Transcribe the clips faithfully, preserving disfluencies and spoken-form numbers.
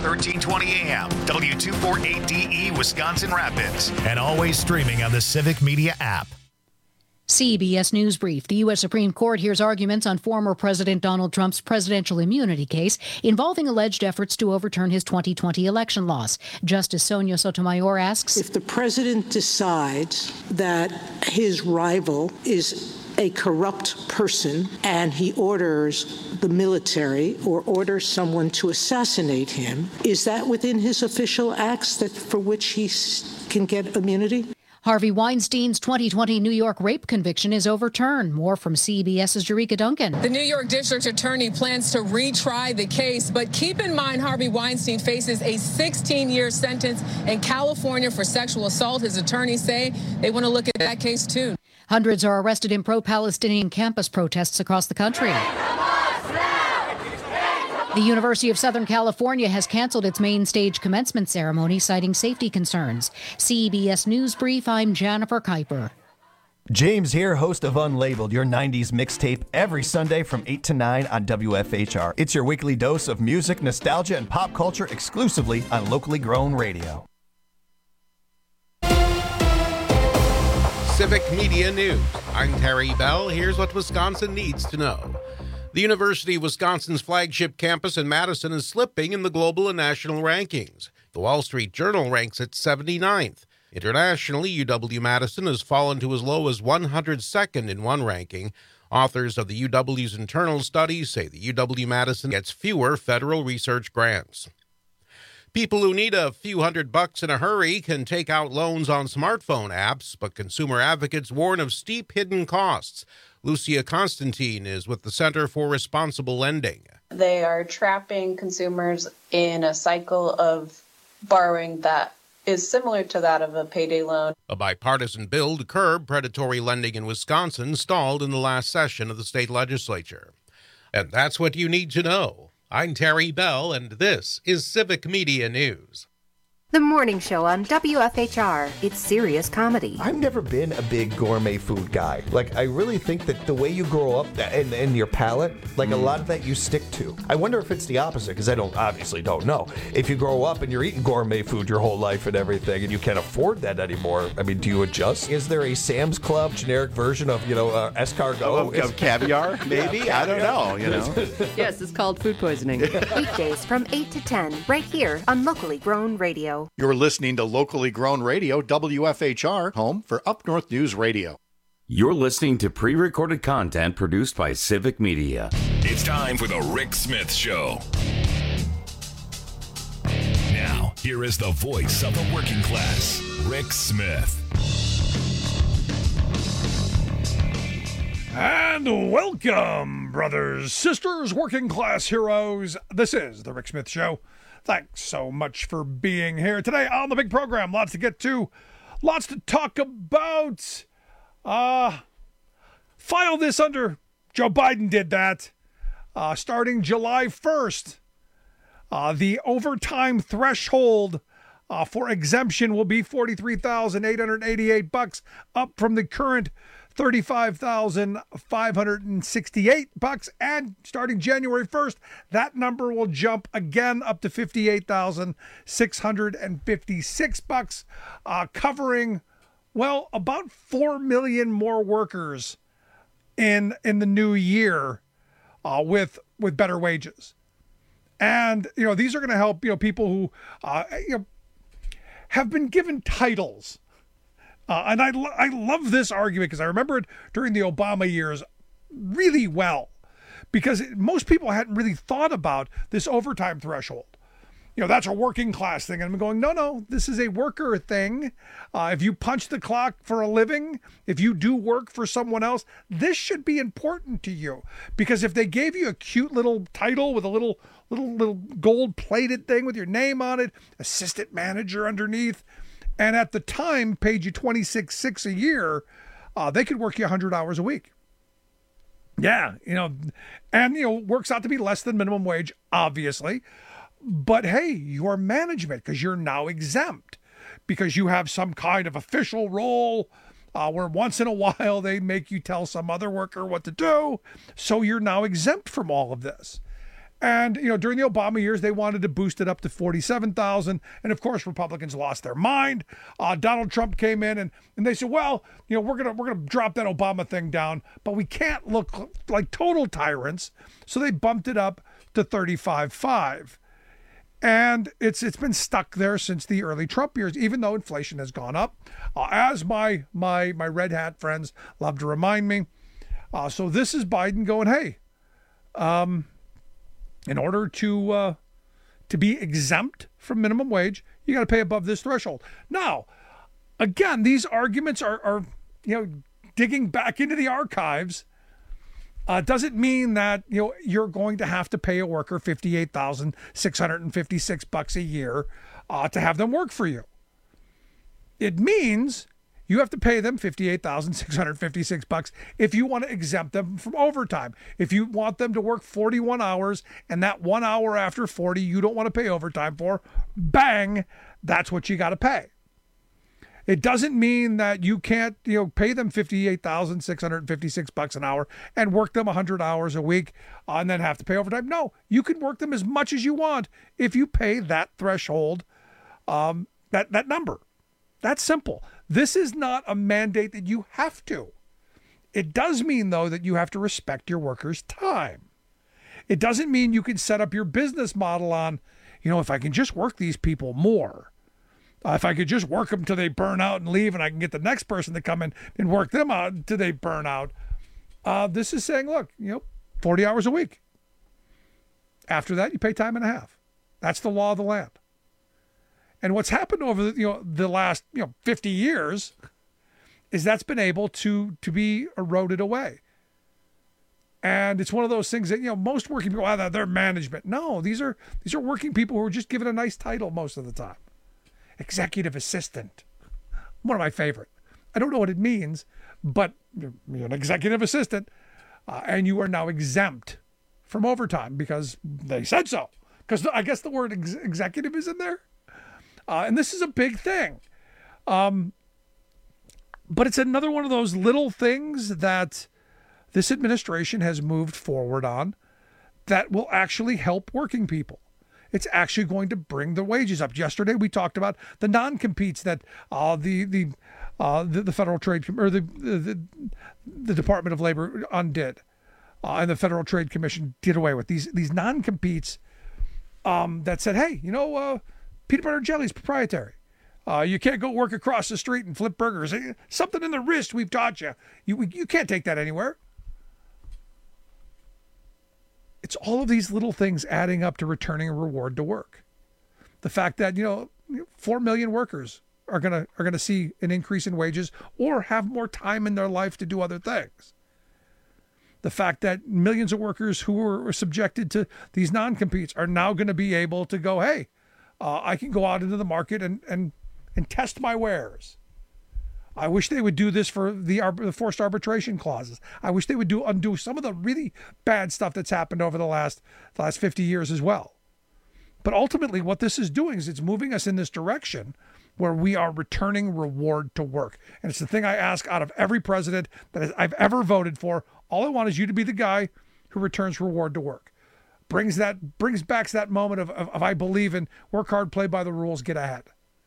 thirteen twenty A M, W two forty-eight D E, Wisconsin Rapids, and always streaming on the Civic Media app. C B S News Brief. The U S Supreme Court hears arguments on former President Donald Trump's presidential immunity case involving alleged efforts to overturn his twenty twenty election loss. Justice Sonia Sotomayor asks, if the president decides that his rival is a corrupt person and he orders the military or orders someone to assassinate him, is that within his official acts that for which he can get immunity? Harvey Weinstein's twenty twenty New York rape conviction is overturned. More from CBS's Jerika Duncan. The New York District Attorney plans to retry the case, but keep in mind Harvey Weinstein faces a sixteen-year sentence in California for sexual assault. His attorneys say they want to look at that case, too. Hundreds are arrested in pro-Palestinian campus protests across the country. The University of Southern California has canceled its main stage commencement ceremony, citing safety concerns. C B S News Brief, I'm Jennifer Kuiper. James here, host of Unlabeled, your nineties mixtape, every Sunday from eight to nine on W F H R. It's your weekly dose of music, nostalgia, and pop culture exclusively on locally grown radio. Civic Media News. I'm Terry Bell. Here's what Wisconsin needs to know. The University of Wisconsin's flagship campus in Madison is slipping in the global and national rankings. The Wall Street Journal ranks it seventy-ninth. Internationally, U W-Madison has fallen to as low as one hundred second in one ranking. Authors of the U W's internal studies say the U W-Madison gets fewer federal research grants. People who need a few hundred bucks in a hurry can take out loans on smartphone apps, but consumer advocates warn of steep hidden costs. Lucia Constantine is with the Center for Responsible Lending. They are trapping consumers in a cycle of borrowing that is similar to that of a payday loan. A bipartisan bill to curb predatory lending in Wisconsin stalled in the last session of the state legislature. And that's what you need to know. I'm Terry Bell, and this is Civic Media News. The morning show on W F H R. It's serious comedy. I've never been a big gourmet food guy. Like, I really think that the way you grow up and, and your palate, like mm. a lot of that you stick to. I wonder if it's the opposite, because I don't obviously don't know. If you grow up and you're eating gourmet food your whole life and everything, and you can't afford that anymore, I mean, do you adjust? Is there a Sam's Club generic version of, you know, uh, escargot? Of, of caviar, maybe? Yeah, caviar. I don't know, you know. Yes, it's called food poisoning. Weekdays from eight to ten, right here on Locally Grown Radio. You're listening to Locally Grown Radio, W F H R, home for Up North News Radio. You're listening to pre-recorded content produced by Civic Media. It's time for the Rick Smith Show. Now, here is the voice of the working class, Rick Smith. And welcome, brothers, sisters, working class heroes. This is the Rick Smith Show. Thanks so much for being here today on the big program. Lots to get to, lots to talk about. Uh, file this under, Joe Biden did that. Uh, starting July first, uh, the overtime threshold uh, for exemption will be forty-three thousand eight hundred eighty-eight bucks, up from the current thirty-five thousand five hundred sixty-eight bucks, and starting January first, that number will jump again up to fifty-eight thousand six hundred fifty-six bucks, uh, covering, well, about four million more workers in in the new year uh, with with better wages. And, you know, these are going to help, you know, people who, uh, you know, have been given titles. Uh, and I, lo- I love this argument because I remember it during the Obama years really well, because it, most people hadn't really thought about this overtime threshold. You know, that's a working class thing. And I'm going, no, no, this is a worker thing. Uh, if you punch the clock for a living, if you do work for someone else, this should be important to you. Because if they gave you a cute little title with a little, little, little gold plated thing with your name on it, assistant manager underneath, and at the time paid you twenty-six thousand six hundred dollars a year, uh, they could work you one hundred hours a week. Yeah, you know, and, you know, works out to be less than minimum wage, obviously. But hey, you're management because you're now exempt because you have some kind of official role uh, where once in a while they make you tell some other worker what to do. So you're now exempt from all of this. And, you know, during the Obama years, they wanted to boost it up to forty-seven thousand. And of course, Republicans lost their mind. Uh, Donald Trump came in and, and they said, well, you know, we're going to we're going to drop that Obama thing down, but we can't look like total tyrants. So they bumped it up to thirty-five five. And it's it's been stuck there since the early Trump years, even though inflation has gone up. Uh, as my my my red hat friends love to remind me. Uh, so this is Biden going, hey, um, in order to uh, to be exempt from minimum wage, you got to pay above this threshold. Now, again, these arguments are, are you know, digging back into the archives. Uh, doesn't mean that, you know, you're going to have to pay a worker fifty-eight thousand six hundred fifty-six bucks a year uh, to have them work for you. It means you have to pay them fifty-eight thousand six hundred fifty-six bucks if you want to exempt them from overtime. If you want them to work forty-one hours and that one hour after forty you don't want to pay overtime for, bang, that's what you got to pay. It doesn't mean that you can't, you know, pay them fifty-eight thousand six hundred fifty-six bucks an hour and work them one hundred hours a week uh, and then have to pay overtime. No, you can work them as much as you want if you pay that threshold, um, that that number. That's simple. This is not a mandate that you have to. It does mean, though, that you have to respect your workers' time. It doesn't mean you can set up your business model on, you know, if I can just work these people more, uh, if I could just work them till they burn out and leave and I can get the next person to come in and work them out till they burn out. Uh, this is saying, look, you know, forty hours a week. After that, you pay time and a half. That's the law of the land. And what's happened over the, you know, the last, you know, fifty years is that's been able to to be eroded away. And it's one of those things that, you know, most working people, oh, they're management. No, these are these are working people who are just given a nice title most of the time. Executive assistant. One of my favorite. I don't know what it means, but you're an executive assistant uh, and you are now exempt from overtime because they said so. Because I guess the word ex- executive is in there. Uh, and this is a big thing. Um, but it's another one of those little things that this administration has moved forward on that will actually help working people. It's actually going to bring the wages up. Yesterday, we talked about the non-competes that uh, the the, uh, the the Federal Trade or the the, the Department of Labor undid, uh, and the Federal Trade Commission did away with these these non-competes um, that said, hey, you know. Uh, Peanut butter and jelly is proprietary. Uh, you can't go work across the street and flip burgers. Something in the wrist we've taught you. You you can't take that anywhere. It's all of these little things adding up to returning a reward to work. The fact that, you know, four million workers are gonna are gonna see an increase in wages or have more time in their life to do other things. The fact that millions of workers who were subjected to these non-competes are now going to be able to go, hey, Uh, I can go out into the market and, and, and test my wares. I wish they would do this for the, the forced arbitration clauses. I wish they would do undo some of the really bad stuff that's happened over the last, the last fifty years as well. But ultimately, what this is doing is it's moving us in this direction where we are returning reward to work. And it's the thing I ask out of every president that I've ever voted for. All I want is you to be the guy who returns reward to work. Brings that brings back that moment of, of, of I believe in work hard, play by the rules, get ahead.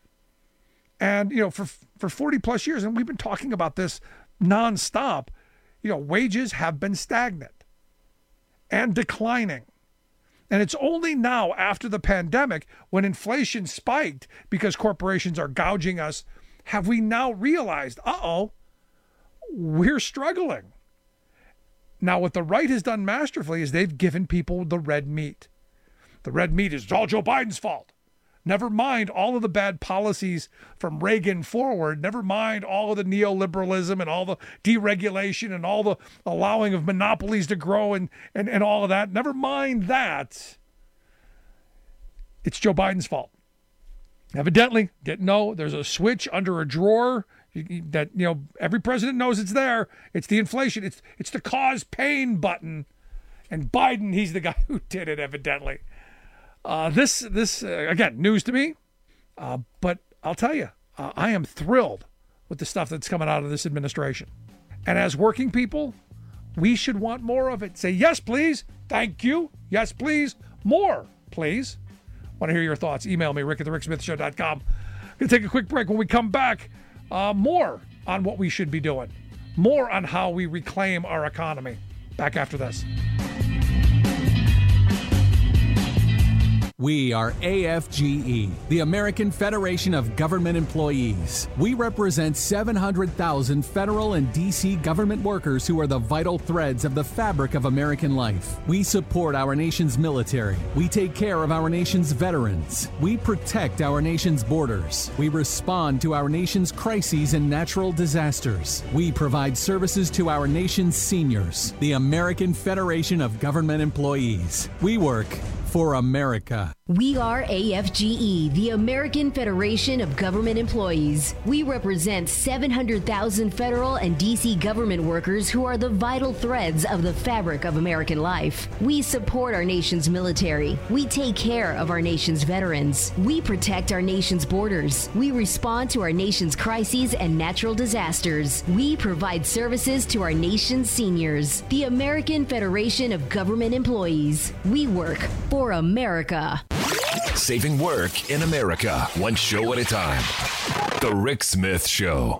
And, you know, for for forty plus years, and we've been talking about this nonstop, you know, wages have been stagnant and declining. And it's only now after the pandemic, when inflation spiked because corporations are gouging us, have we now realized, uh-oh, we're struggling. Now, what the right has done masterfully is they've given people the red meat. The red meat is all Joe Biden's fault. Never mind all of the bad policies from Reagan forward. Never mind all of the neoliberalism and all the deregulation and all the allowing of monopolies to grow and, and, and all of that. Never mind that. It's Joe Biden's fault. Evidently, get no, there's a switch under a drawer that, you know, every president knows it's there. It's the inflation. It's it's the cause pain button. And Biden, he's the guy who did it, evidently. Uh, this, this uh, again, news to me. Uh, but I'll tell you, uh, I am thrilled with the stuff that's coming out of this administration. And as working people, we should want more of it. Say, yes, please. Thank you. Yes, please. More, please. Want to hear your thoughts? Email me, rick at the rick smith show dot com. Going to take a quick break. When we come back, uh, more on what we should be doing. More on how we reclaim our economy. Back after this. We are A F G E, the American Federation of Government Employees. We represent seven hundred thousand federal and D C government workers who are the vital threads of the fabric of American life. We support our nation's military. We take care of our nation's veterans. We protect our nation's borders. We respond to our nation's crises and natural disasters. We provide services to our nation's seniors. The American Federation of Government Employees. We work for America. We are A F G E, the American Federation of Government Employees. We represent seven hundred thousand federal and D C government workers who are the vital threads of the fabric of American life. We support our nation's military. We take care of our nation's veterans. We protect our nation's borders. We respond to our nation's crises and natural disasters. We provide services to our nation's seniors. The American Federation of Government Employees. We work for America. Saving work in America, one show at a time. The Rick Smith Show.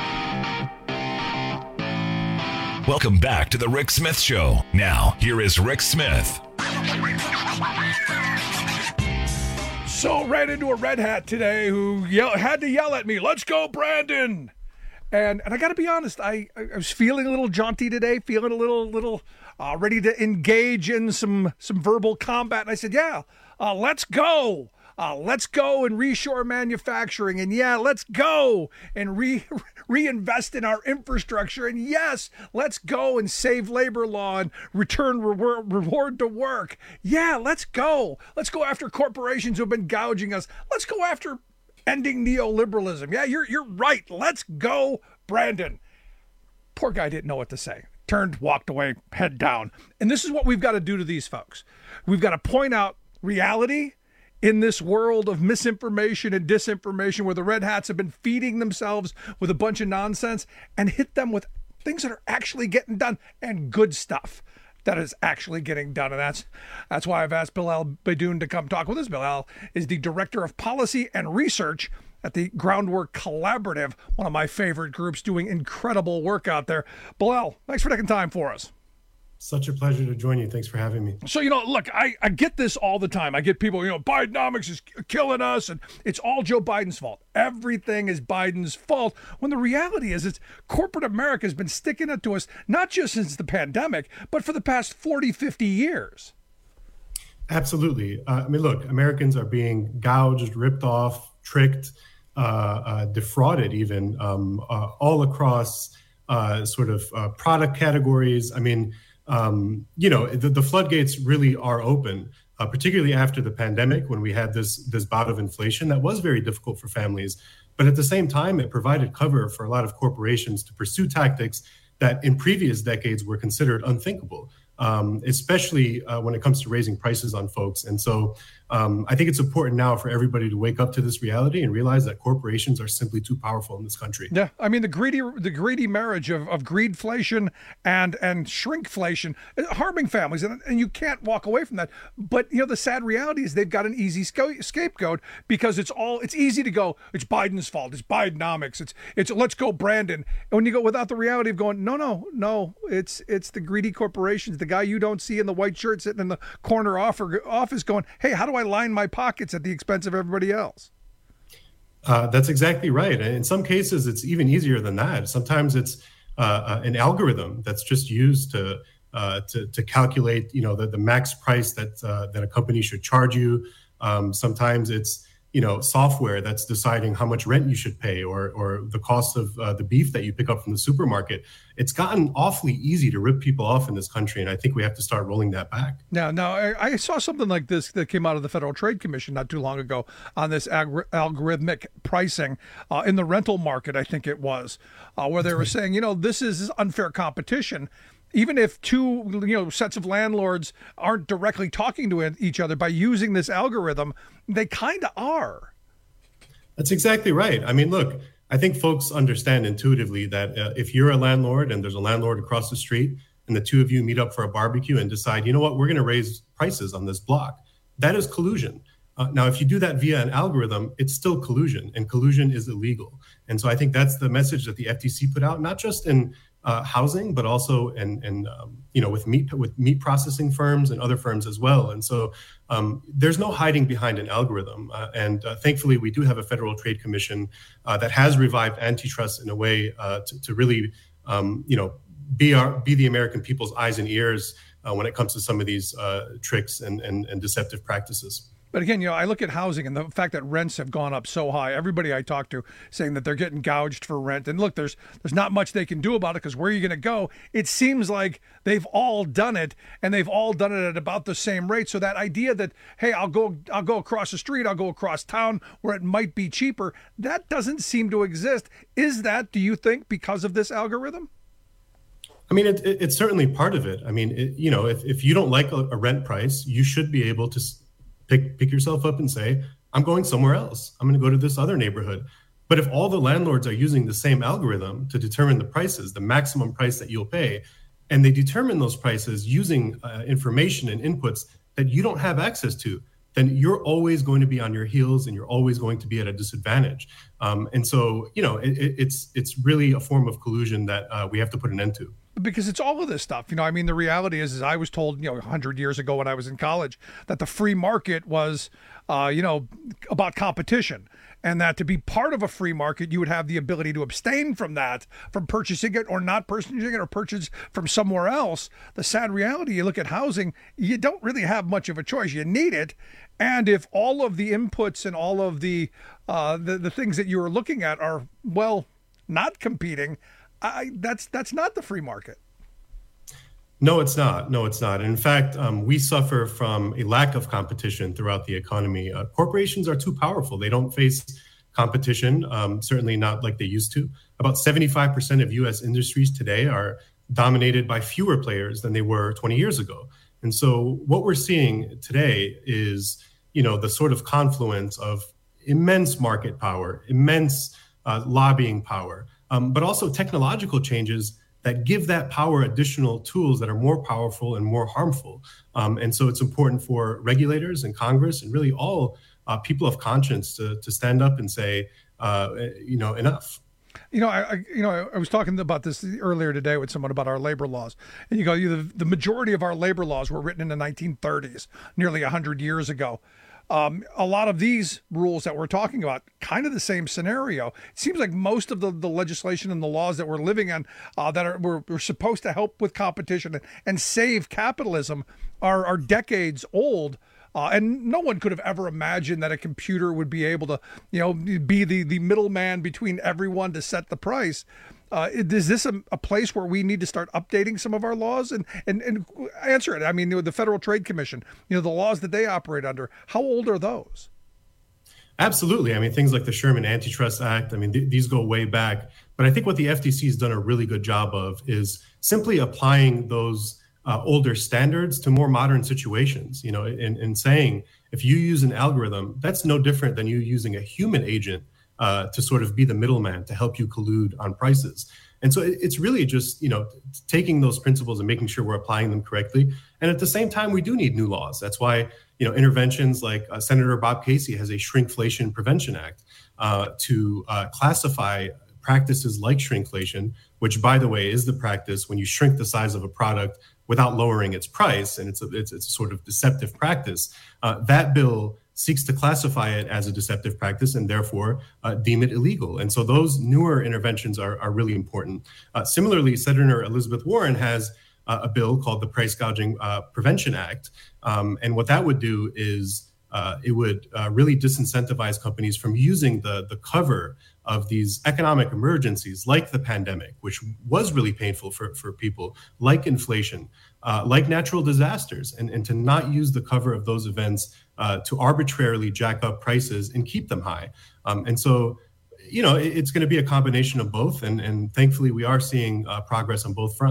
Welcome back to The Rick Smith Show. Now, here is Rick Smith. So ran into a red hat today who yell, had to yell at me, "Let's go, Brandon!" And and I got to be honest, I, I was feeling a little jaunty today, feeling a little little uh, ready to engage in some some verbal combat. And I said, "Yeah, uh, let's go." Uh, let's go and reshore manufacturing. And yeah, let's go and re- reinvest in our infrastructure. And yes, let's go and save labor law and return reward, reward to work. Yeah, let's go. Let's go after corporations who have been gouging us. Let's go after ending neoliberalism. Yeah, you're you're right. Let's go, Brandon. Poor guy didn't know what to say. Turned, walked away, head down. And this is what we've got to do to these folks. We've got to point out reality in this world of misinformation and disinformation where the red hats have been feeding themselves with a bunch of nonsense, and hit them with things that are actually getting done and good stuff that is actually getting done. And that's that's why I've asked Bilal Baidoun to come talk with us. Bilal is the Director of Policy and Research at the Groundwork Collaborative, one of my favorite groups doing incredible work out there. Bilal, thanks for taking time for us. Such a pleasure to join you. Thanks for having me. So, you know, look, I, I get this all the time. I get people, you know, Bidenomics is killing us and it's all Joe Biden's fault. Everything is Biden's fault. When the reality is, it's corporate America has been sticking it to us, not just since the pandemic, but for the past forty, fifty years. Absolutely. Uh, I mean, look, Americans are being gouged, ripped off, tricked, uh, uh, defrauded even um, uh, all across uh, sort of uh, product categories. I mean, Um, you know, the, the floodgates really are open, uh, particularly after the pandemic, when we had this this bout of inflation that was very difficult for families. But at the same time, it provided cover for a lot of corporations to pursue tactics that in previous decades were considered unthinkable, um, especially uh, when it comes to raising prices on folks. And so um, I think it's important now for everybody to wake up to this reality and realize that corporations are simply too powerful in this country. Yeah, I mean, the greedy the greedy marriage of, of greedflation and and shrinkflation, harming families, and, and you can't walk away from that. But, you know, the sad reality is they've got an easy sca- scapegoat because it's all, it's easy to go, it's Biden's fault, it's Bidenomics, it's, it's let's go, Brandon. And when you go without the reality of going, no, no, no, it's it's the greedy corporations, the guy you don't see in the white shirt sitting in the corner office going, hey, how do I line my pockets at the expense of everybody else? Uh, that's exactly right. And in some cases, it's even easier than that. Sometimes it's uh, an algorithm that's just used to uh, to, to calculate, you know, the, the max price that uh, that a company should charge you. Um, sometimes it's, you know, software that's deciding how much rent you should pay, or or the cost of uh, the beef that you pick up from the supermarket. It's gotten awfully easy to rip people off in this country, and I think we have to start rolling that back. Now, now I, I saw something like this that came out of the Federal Trade Commission not too long ago on this ag- algorithmic pricing uh, in the rental market, I think it was, uh, where they were saying, you know, this is unfair competition. Even if two, you know, sets of landlords aren't directly talking to each other, by using this algorithm, they kind of are. That's exactly right. I mean, look, I think folks understand intuitively that uh, if you're a landlord and there's a landlord across the street and the two of you meet up for a barbecue and decide, you know what, we're going to raise prices on this block. that is collusion. Uh, now, if you do that via an algorithm, it's still collusion, and collusion is illegal. And so I think that's the message that the F T C put out, not just in uh, housing, but also in, in um, you know, with meat with meat processing firms and other firms as well. And so um, there's no hiding behind an algorithm. Uh, and uh, thankfully, we do have a Federal Trade Commission uh, that has revived antitrust in a way uh, to, to really, um, you know, be our be the American people's eyes and ears uh, when it comes to some of these uh, tricks and, and and deceptive practices. But again, you know, I look at housing and the fact that rents have gone up so high. Everybody I talk to saying that they're getting gouged for rent. And look, there's there's not much they can do about it, because where are you going to go? It seems like they've all done it, and they've all done it at about the same rate. So that idea that, hey, I'll go I'll go across the street, I'll go across town where it might be cheaper, that doesn't seem to exist. Is that, do you think, because of this algorithm? I mean, it, it, it's certainly part of it. I mean, it, you know, if, if you don't like a, a rent price, you should be able to pick pick yourself up and say, I'm going somewhere else. I'm going to go to this other neighborhood. But if all the landlords are using the same algorithm to determine the prices, the maximum price that you'll pay, and they determine those prices using uh, information and inputs that you don't have access to, then you're always going to be on your heels and you're always going to be at a disadvantage. Um, and so, you know, it, it's it's really a form of collusion that uh, we have to put an end to. Because it's all of this stuff. You know, I mean, the reality is, is I was told, you know, one hundred years ago when I was in college, that the free market was, uh, you know, about competition. And that to be part of a free market, you would have the ability to abstain from that, from purchasing it or not purchasing it, or purchase from somewhere else. The sad reality, you look at housing, you don't really have much of a choice. You need it. And if all of the inputs and all of the, uh, the, the things that you are looking at are, well, not competing, I, that's that's not the free market. No, it's not. No, it's not. And in fact, um, we suffer from a lack of competition throughout the economy. Uh, corporations are too powerful. They don't face competition, um, certainly not like they used to. About seventy-five percent of U S industries today are dominated by fewer players than they were twenty years ago. And so what we're seeing today is, you know, the sort of confluence of immense market power, immense uh, lobbying power, um, but also technological changes that give that power additional tools that are more powerful and more harmful. Um, and so it's important for regulators and Congress and really all uh, people of conscience to, to stand up and say, uh, you know, enough. You know, I, I you know I was talking about this earlier today with someone about our labor laws, and you go, you, the, the majority of our labor laws were written in the nineteen thirties, nearly one hundred years ago. Um, a lot of these rules that we're talking about, kind of the same scenario. It seems like most of the, the legislation and the laws that we're living on uh, that are we're, we're supposed to help with competition and, and save capitalism are, are decades old. Uh, and no one could have ever imagined that a computer would be able to, you know, be the, the middleman between everyone to set the price. Uh, is this a, a place where we need to start updating some of our laws and, and, and answer it? I mean, the Federal Trade Commission, you know, the laws that they operate under, how old are those? Absolutely. I mean, things like the Sherman Antitrust Act, I mean, th- these go way back. But I think what the F T C has done a really good job of is simply applying those uh, older standards to more modern situations, you know, and, and saying, if you use an algorithm, that's no different than you using a human agent Uh, to sort of be the middleman to help you collude on prices. And so it, it's really just, you know, taking those principles and making sure we're applying them correctly. And at the same time, we do need new laws. That's why, you know, interventions like uh, Senator Bob Casey has a Shrinkflation Prevention Act uh, to uh, classify practices like shrinkflation, which, by the way, is the practice when you shrink the size of a product without lowering its price. And it's a, it's, it's a sort of deceptive practice. Uh, that bill seeks to classify it as a deceptive practice and therefore uh, deem it illegal. And so those newer interventions are, are really important. Uh, similarly, Senator Elizabeth Warren has uh, a bill called the Price Gouging uh, Prevention Act. Um, and what that would do is uh, it would uh, really disincentivize companies from using the, the cover of these economic emergencies like the pandemic, which was really painful for, for people, like inflation, uh, like natural disasters, and, and to not use the cover of those events uh, to arbitrarily jack up prices and keep them high. Um, and so, you know, it, it's going to be a combination of both. And, and thankfully, we are seeing uh, progress on both fronts.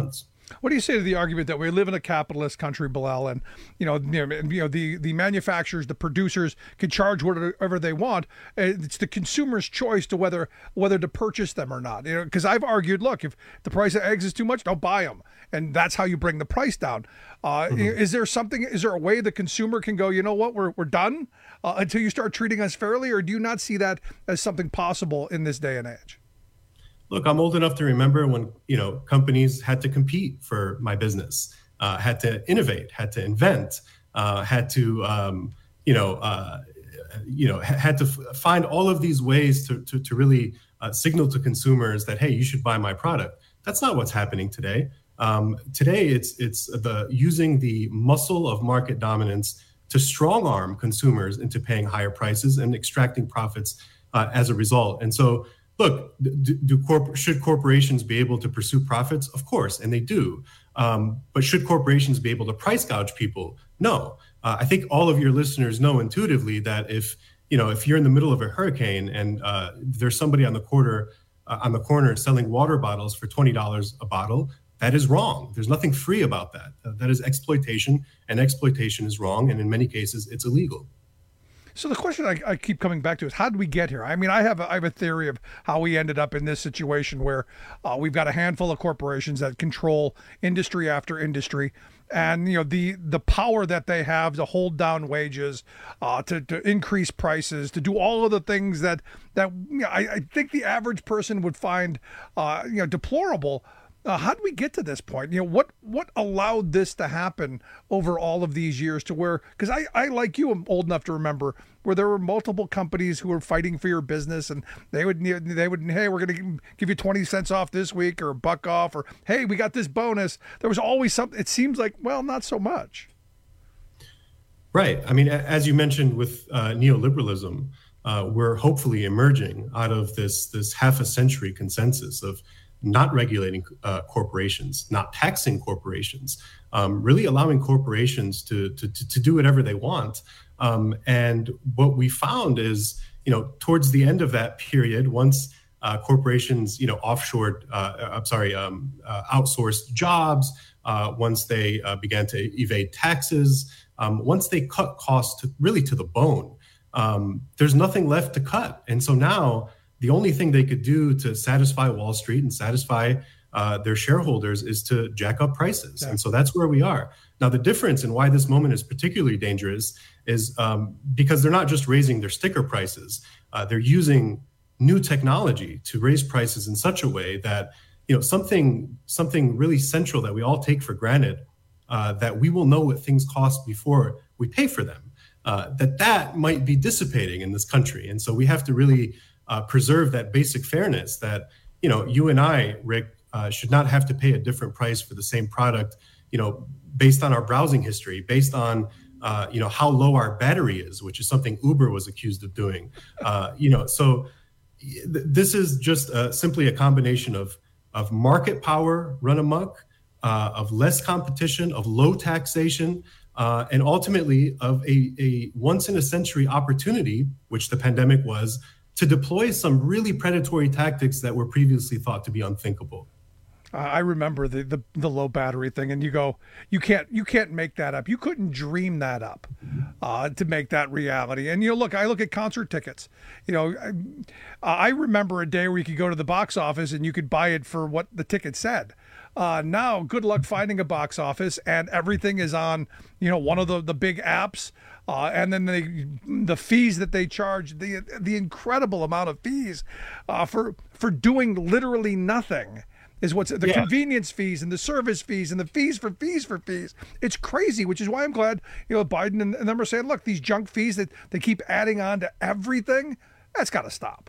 What do you say to the argument that we live in a capitalist country, Bilal, and you know, you know, you know the, the manufacturers, the producers can charge whatever they want. It's the consumer's choice to whether whether to purchase them or not. You know, because I've argued, look, if the price of eggs is too much, don't buy them, and that's how you bring the price down. Uh, mm-hmm. Is there something? Is there a way the consumer can go, you know what, we're we're done uh, until you start treating us fairly, or do you not see that as something possible in this day and age? Look, I'm old enough to remember when, you know, companies had to compete for my business, uh, had to innovate, had to invent, uh, had to, um, you know, uh, you know, had to f- find all of these ways to to, to really uh, signal to consumers that, hey, you should buy my product. That's not what's happening today. Um, today, it's it's the using the muscle of market dominance to strong arm consumers into paying higher prices and extracting profits uh, as a result. And so, look, do, do corp- should corporations be able to pursue profits? Of course, and they do. Um, but should corporations be able to price gouge people? No. Uh, I think all of your listeners know intuitively that if you know if you're in the middle of a hurricane and uh, there's somebody on the corner uh, on the corner selling water bottles for twenty dollars a bottle, that is wrong. There's nothing free about that. Uh, that is exploitation, and exploitation is wrong, and in many cases, it's illegal. So the question I, I keep coming back to is, how did we get here? I mean, I have a, I have a theory of how we ended up in this situation where uh, we've got a handful of corporations that control industry after industry, and you know the the power that they have to hold down wages, uh, to to increase prices, to do all of the things that that you know, I, I think the average person would find uh, you know deplorable. Uh, how did we get to this point? You know, what what allowed this to happen over all of these years to where, because I, I, like you, am old enough to remember where there were multiple companies who were fighting for your business, and they would, they would, hey, we're going to give you twenty cents off this week, or a buck off, or hey, we got this bonus. There was always something. It seems like, well, not so much. Right. I mean, as you mentioned with uh, neoliberalism, uh, we're hopefully emerging out of this this half a century consensus of not regulating uh, corporations, not taxing corporations, um, really allowing corporations to, to, to do whatever they want. Um, and what we found is, you know, towards the end of that period, once uh, corporations, you know, offshored, uh, I'm sorry, um, uh, outsourced jobs, uh, once they uh, began to evade taxes, um, once they cut costs to, really to the bone, um, there's nothing left to cut. And so now, the only thing they could do to satisfy Wall Street and satisfy uh, their shareholders is to jack up prices. Yeah. And so that's where we are. Now, the difference and why this moment is particularly dangerous is um, because they're not just raising their sticker prices. Uh, they're using new technology to raise prices in such a way that, you know, something something really central that we all take for granted, uh, that we will know what things cost before we pay for them, uh, that that might be dissipating in this country. And so we have to really Uh, preserve that basic fairness that, you know, you and I, Rick, uh, should not have to pay a different price for the same product, you know, based on our browsing history, based on, uh, you know, how low our battery is, which is something Uber was accused of doing. Uh, you know, so th- this is just uh, simply a combination of, of market power run amok, uh, of less competition, of low taxation, uh, and ultimately of a, a once in a century opportunity, which the pandemic was, to deploy some really predatory tactics that were previously thought to be unthinkable. Uh, I remember the, the the low battery thing, and you go, you can't you can't make that up. You couldn't dream that up uh, to make that reality. And you know, look, I look at concert tickets. You know, I, I remember a day where you could go to the box office and you could buy it for what the ticket said. Uh, now, good luck finding a box office, and everything is on, you know, one of the, the big apps. Uh, and then the the fees that they charge, the the incredible amount of fees uh, for for doing literally nothing is what's the yeah. convenience fees and the service fees and the fees for fees for fees. It's crazy, which is why I'm glad, you know, Biden and, and them are saying, look, these junk fees that they keep adding on to everything, that's got to stop.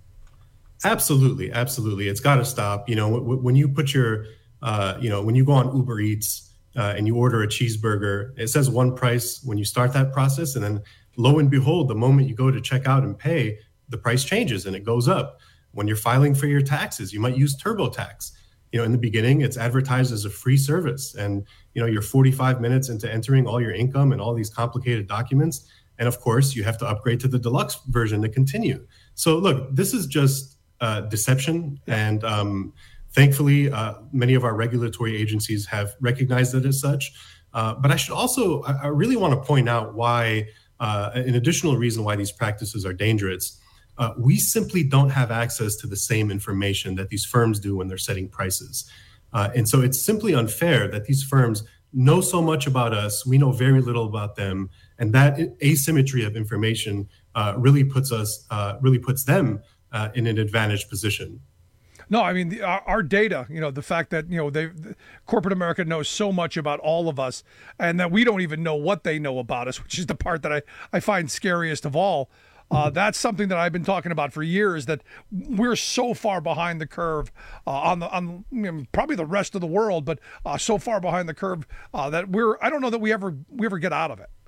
Absolutely, absolutely, it's got to stop. You know, w- when you put your, uh, you know, when you go on Uber Eats. Uh, and you order a cheeseburger, it says one price when you start that process. And then lo and behold, the moment you go to check out and pay, the price changes and it goes up. When you're filing for your taxes, you might use TurboTax. You know, in the beginning, it's advertised as a free service. And, you know, you're forty-five minutes into entering all your income and all these complicated documents. And of course, you have to upgrade to the deluxe version to continue. So look, this is just uh, deception. And um, thankfully, uh, many of our regulatory agencies have recognized it as such. Uh, but I should also, I, I really want to point out why, uh, an additional reason why these practices are dangerous. Uh, we simply don't have access to the same information that these firms do when they're setting prices. Uh, and so it's simply unfair that these firms know so much about us, we know very little about them, and that asymmetry of information uh, really puts us, uh, really puts them uh, in an advantaged position. No, I mean, the, our, our data, you know, the fact that, you know, they, the, corporate America knows so much about all of us and that we don't even know what they know about us, which is the part that I, I find scariest of all. Uh, that's something that I've been talking about for years, that we're so far behind the curve uh, on the on you know, probably the rest of the world, but uh, so far behind the curve uh, that we're I don't know that we ever we ever get out of it.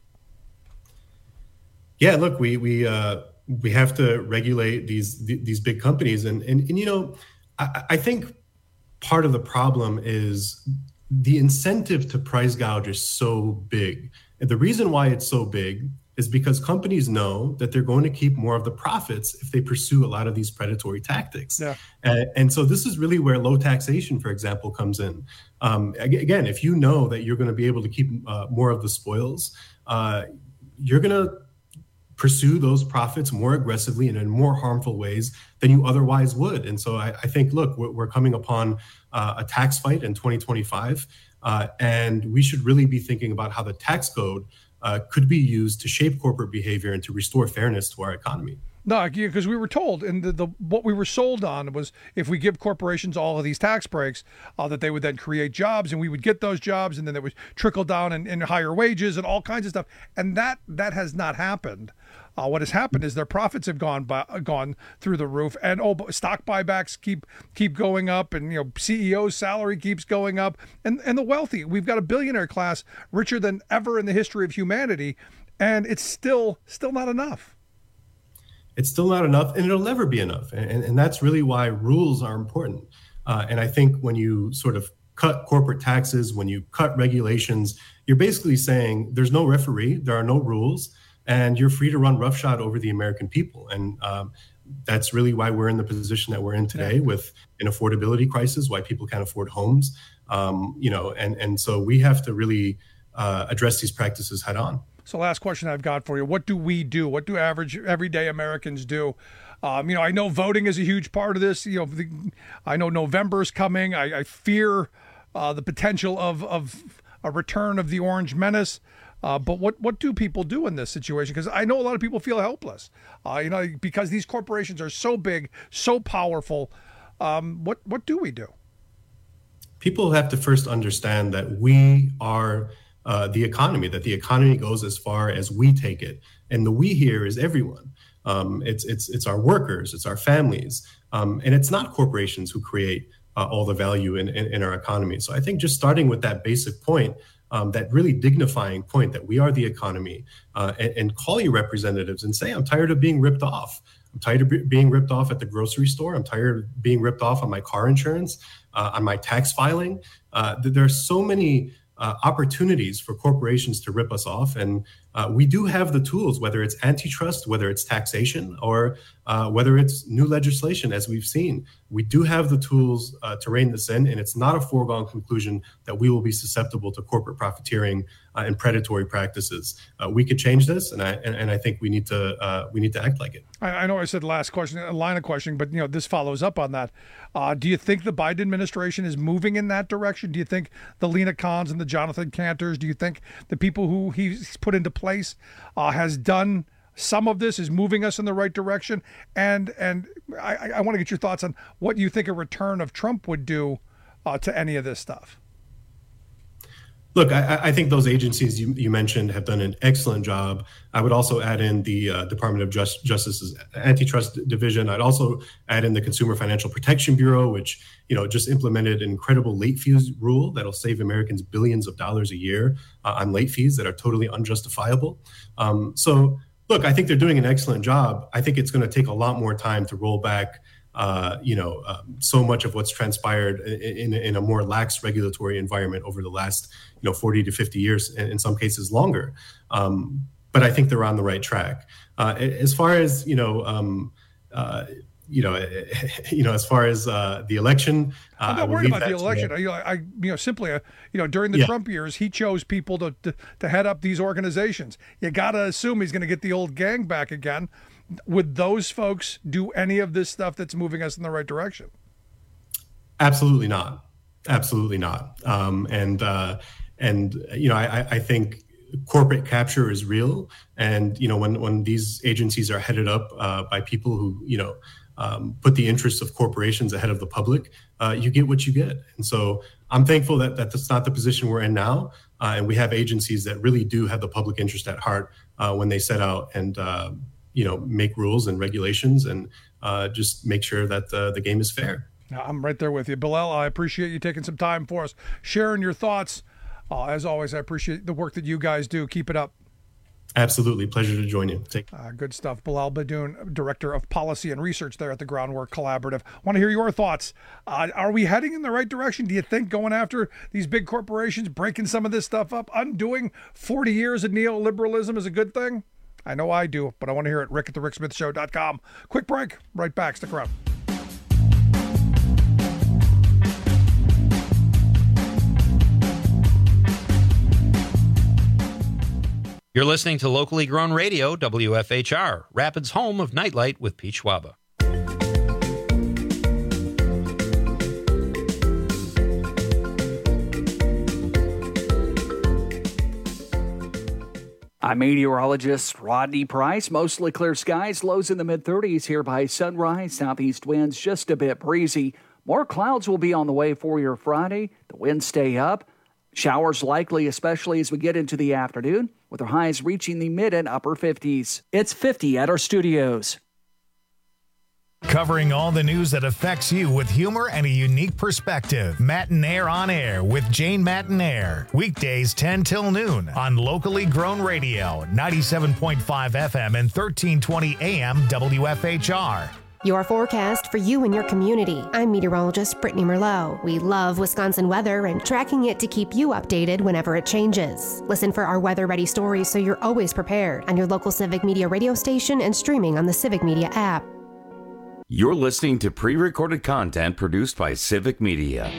Yeah, look, we we uh, we have to regulate these these big companies, and and, and you know, I, I think part of the problem is the incentive to price gouge is so big, and the reason why it's so big is because companies know that they're going to keep more of the profits if they pursue a lot of these predatory tactics. Yeah. And, and so this is really where low taxation, for example, comes in. Um, again, if you know that you're going to be able to keep uh, more of the spoils, uh, you're going to pursue those profits more aggressively and in more harmful ways than you otherwise would. And so I, I think, look, we're, we're coming upon uh, a tax fight in twenty twenty-five, uh, and we should really be thinking about how the tax code Uh, could be used to shape corporate behavior and to restore fairness to our economy. No, because we were told, and the, the what we were sold on was if we give corporations all of these tax breaks, uh, that they would then create jobs, and we would get those jobs, and then they would trickle down in, in higher wages and all kinds of stuff. And that that has not happened. Uh, what has happened is their profits have gone by, gone through the roof, and oh, stock buybacks keep keep going up, and you know C E O's salary keeps going up, and and the wealthy. We've got a billionaire class richer than ever in the history of humanity, and it's still still not enough. It's still not enough, and it'll never be enough, and and that's really why rules are important. Uh, and I think when you sort of cut corporate taxes, when you cut regulations, you're basically saying there's no referee, there are no rules, and you're free to run roughshod over the American people. And um, that's really why we're in the position that we're in today, yeah. with an affordability crisis, why people can't afford homes. Um, you know, and, and so we have to really uh, address these practices head on. So last question I've got for you. What do we do? What do average, everyday Americans do? Um, you know, I know voting is a huge part of this. You know, the, I know November's coming. I, I fear uh, the potential of, of a return of the Orange Menace. Uh, but what, what do people do in this situation? Because I know a lot of people feel helpless, uh, you know, because these corporations are so big, so powerful. Um, what what do we do? People have to first understand that we are uh, the economy, that the economy goes as far as we take it. And the we here is everyone. Um, it's it's it's our workers, it's our families, um, and it's not corporations who create uh, all the value in, in, in our economy. So I think just starting with that basic point, Um, that really dignifying point that we are the economy, uh, and, and call your representatives and say, I'm tired of being ripped off. I'm tired of be- being ripped off at the grocery store. I'm tired of being ripped off on my car insurance, uh, on my tax filing. Uh, th- there are so many uh, opportunities for corporations to rip us off. And uh, we do have the tools, whether it's antitrust, whether it's taxation, or uh, whether it's new legislation, as we've seen. We do have the tools uh, to rein this in, and it's not a foregone conclusion that we will be susceptible to corporate profiteering uh, and predatory practices. Uh, we could change this, and I and, and I think we need to uh, we need to act like it. I, I know I said last question, a line of questioning, but you know this follows up on that. Uh, do you think the Biden administration is moving in that direction? Do you think the Lena Khans and the Jonathan Cantors? Do you think the people who he's put into place uh, has done some of this, is moving us in the right direction? And and I, I want to get your thoughts on what you think a return of Trump would do uh, to any of this stuff. Look, I, I think those agencies you, you mentioned have done an excellent job. I would also add in the uh, Department of Just, Justice's Antitrust Division. I'd also add in the Consumer Financial Protection Bureau, which you know just implemented an incredible late fees rule that'll save Americans billions of dollars a year uh, on late fees that are totally unjustifiable. Um, so. Look, I think they're doing an excellent job. I think it's going to take a lot more time to roll back, uh, you know, um, so much of what's transpired in, in, in a more lax regulatory environment over the last, you know, forty to fifty years, and in some cases longer. Um, but I think they're on the right track. Uh, as far as, you know, um, uh, you know, you know, as far as uh, the election, uh, I'm not worried about the election. I, you know, I, you know, simply, uh, you know, during the Yeah. Trump years, he chose people to, to to head up these organizations. You got to assume he's going to get the old gang back again. Would those folks do any of this stuff that's moving us in the right direction? Absolutely not. Absolutely not. Um, and uh, and you know, I, I think corporate capture is real. And you know, when when these agencies are headed up uh, by people who you know um, put the interests of corporations ahead of the public, uh, you get what you get. And so I'm thankful that, that that's not the position we're in now. Uh, and we have agencies that really do have the public interest at heart uh, when they set out and, uh, you know, make rules and regulations and uh, just make sure that uh, the game is fair. Now, I'm right there with you. Bilal, I appreciate you taking some time for us, sharing your thoughts. Uh, as always, I appreciate the work that you guys do. Keep it up. Absolutely. Pleasure to join you. Take uh, Good stuff. Bilal Badoun, Director of Policy and Research there at the Groundwork Collaborative. Want to hear your thoughts. Uh, are we heading in the right direction? Do you think going after these big corporations, breaking some of this stuff up, undoing forty years of neoliberalism is a good thing? I know I do, but I want to hear it. Rick at the rick smith show dot com. Quick break. Right back. Stick around. You're listening to locally grown radio, W F H R, Rapids' home of Nightlight with Pete Schwaba. I'm meteorologist Rodney Price. Mostly clear skies, lows in the mid thirties here by sunrise. Southeast winds just a bit breezy. More clouds will be on the way for your Friday. The winds stay up. Showers likely, especially as we get into the afternoon, with our highs reaching the mid and upper fifties. It's fifty at our studios. Covering all the news that affects you with humor and a unique perspective. Matinaire on Air with Jane Matinaire. Weekdays ten till noon on locally grown radio, ninety-seven point five F M and thirteen twenty A M W F H R. Your forecast for you and your community. I'm meteorologist Brittany Merlot. We love Wisconsin weather and tracking it to keep you updated whenever it changes. Listen for our weather-ready stories so you're always prepared on your local Civic Media radio station and streaming on the Civic Media app. You're listening to pre-recorded content produced by Civic Media.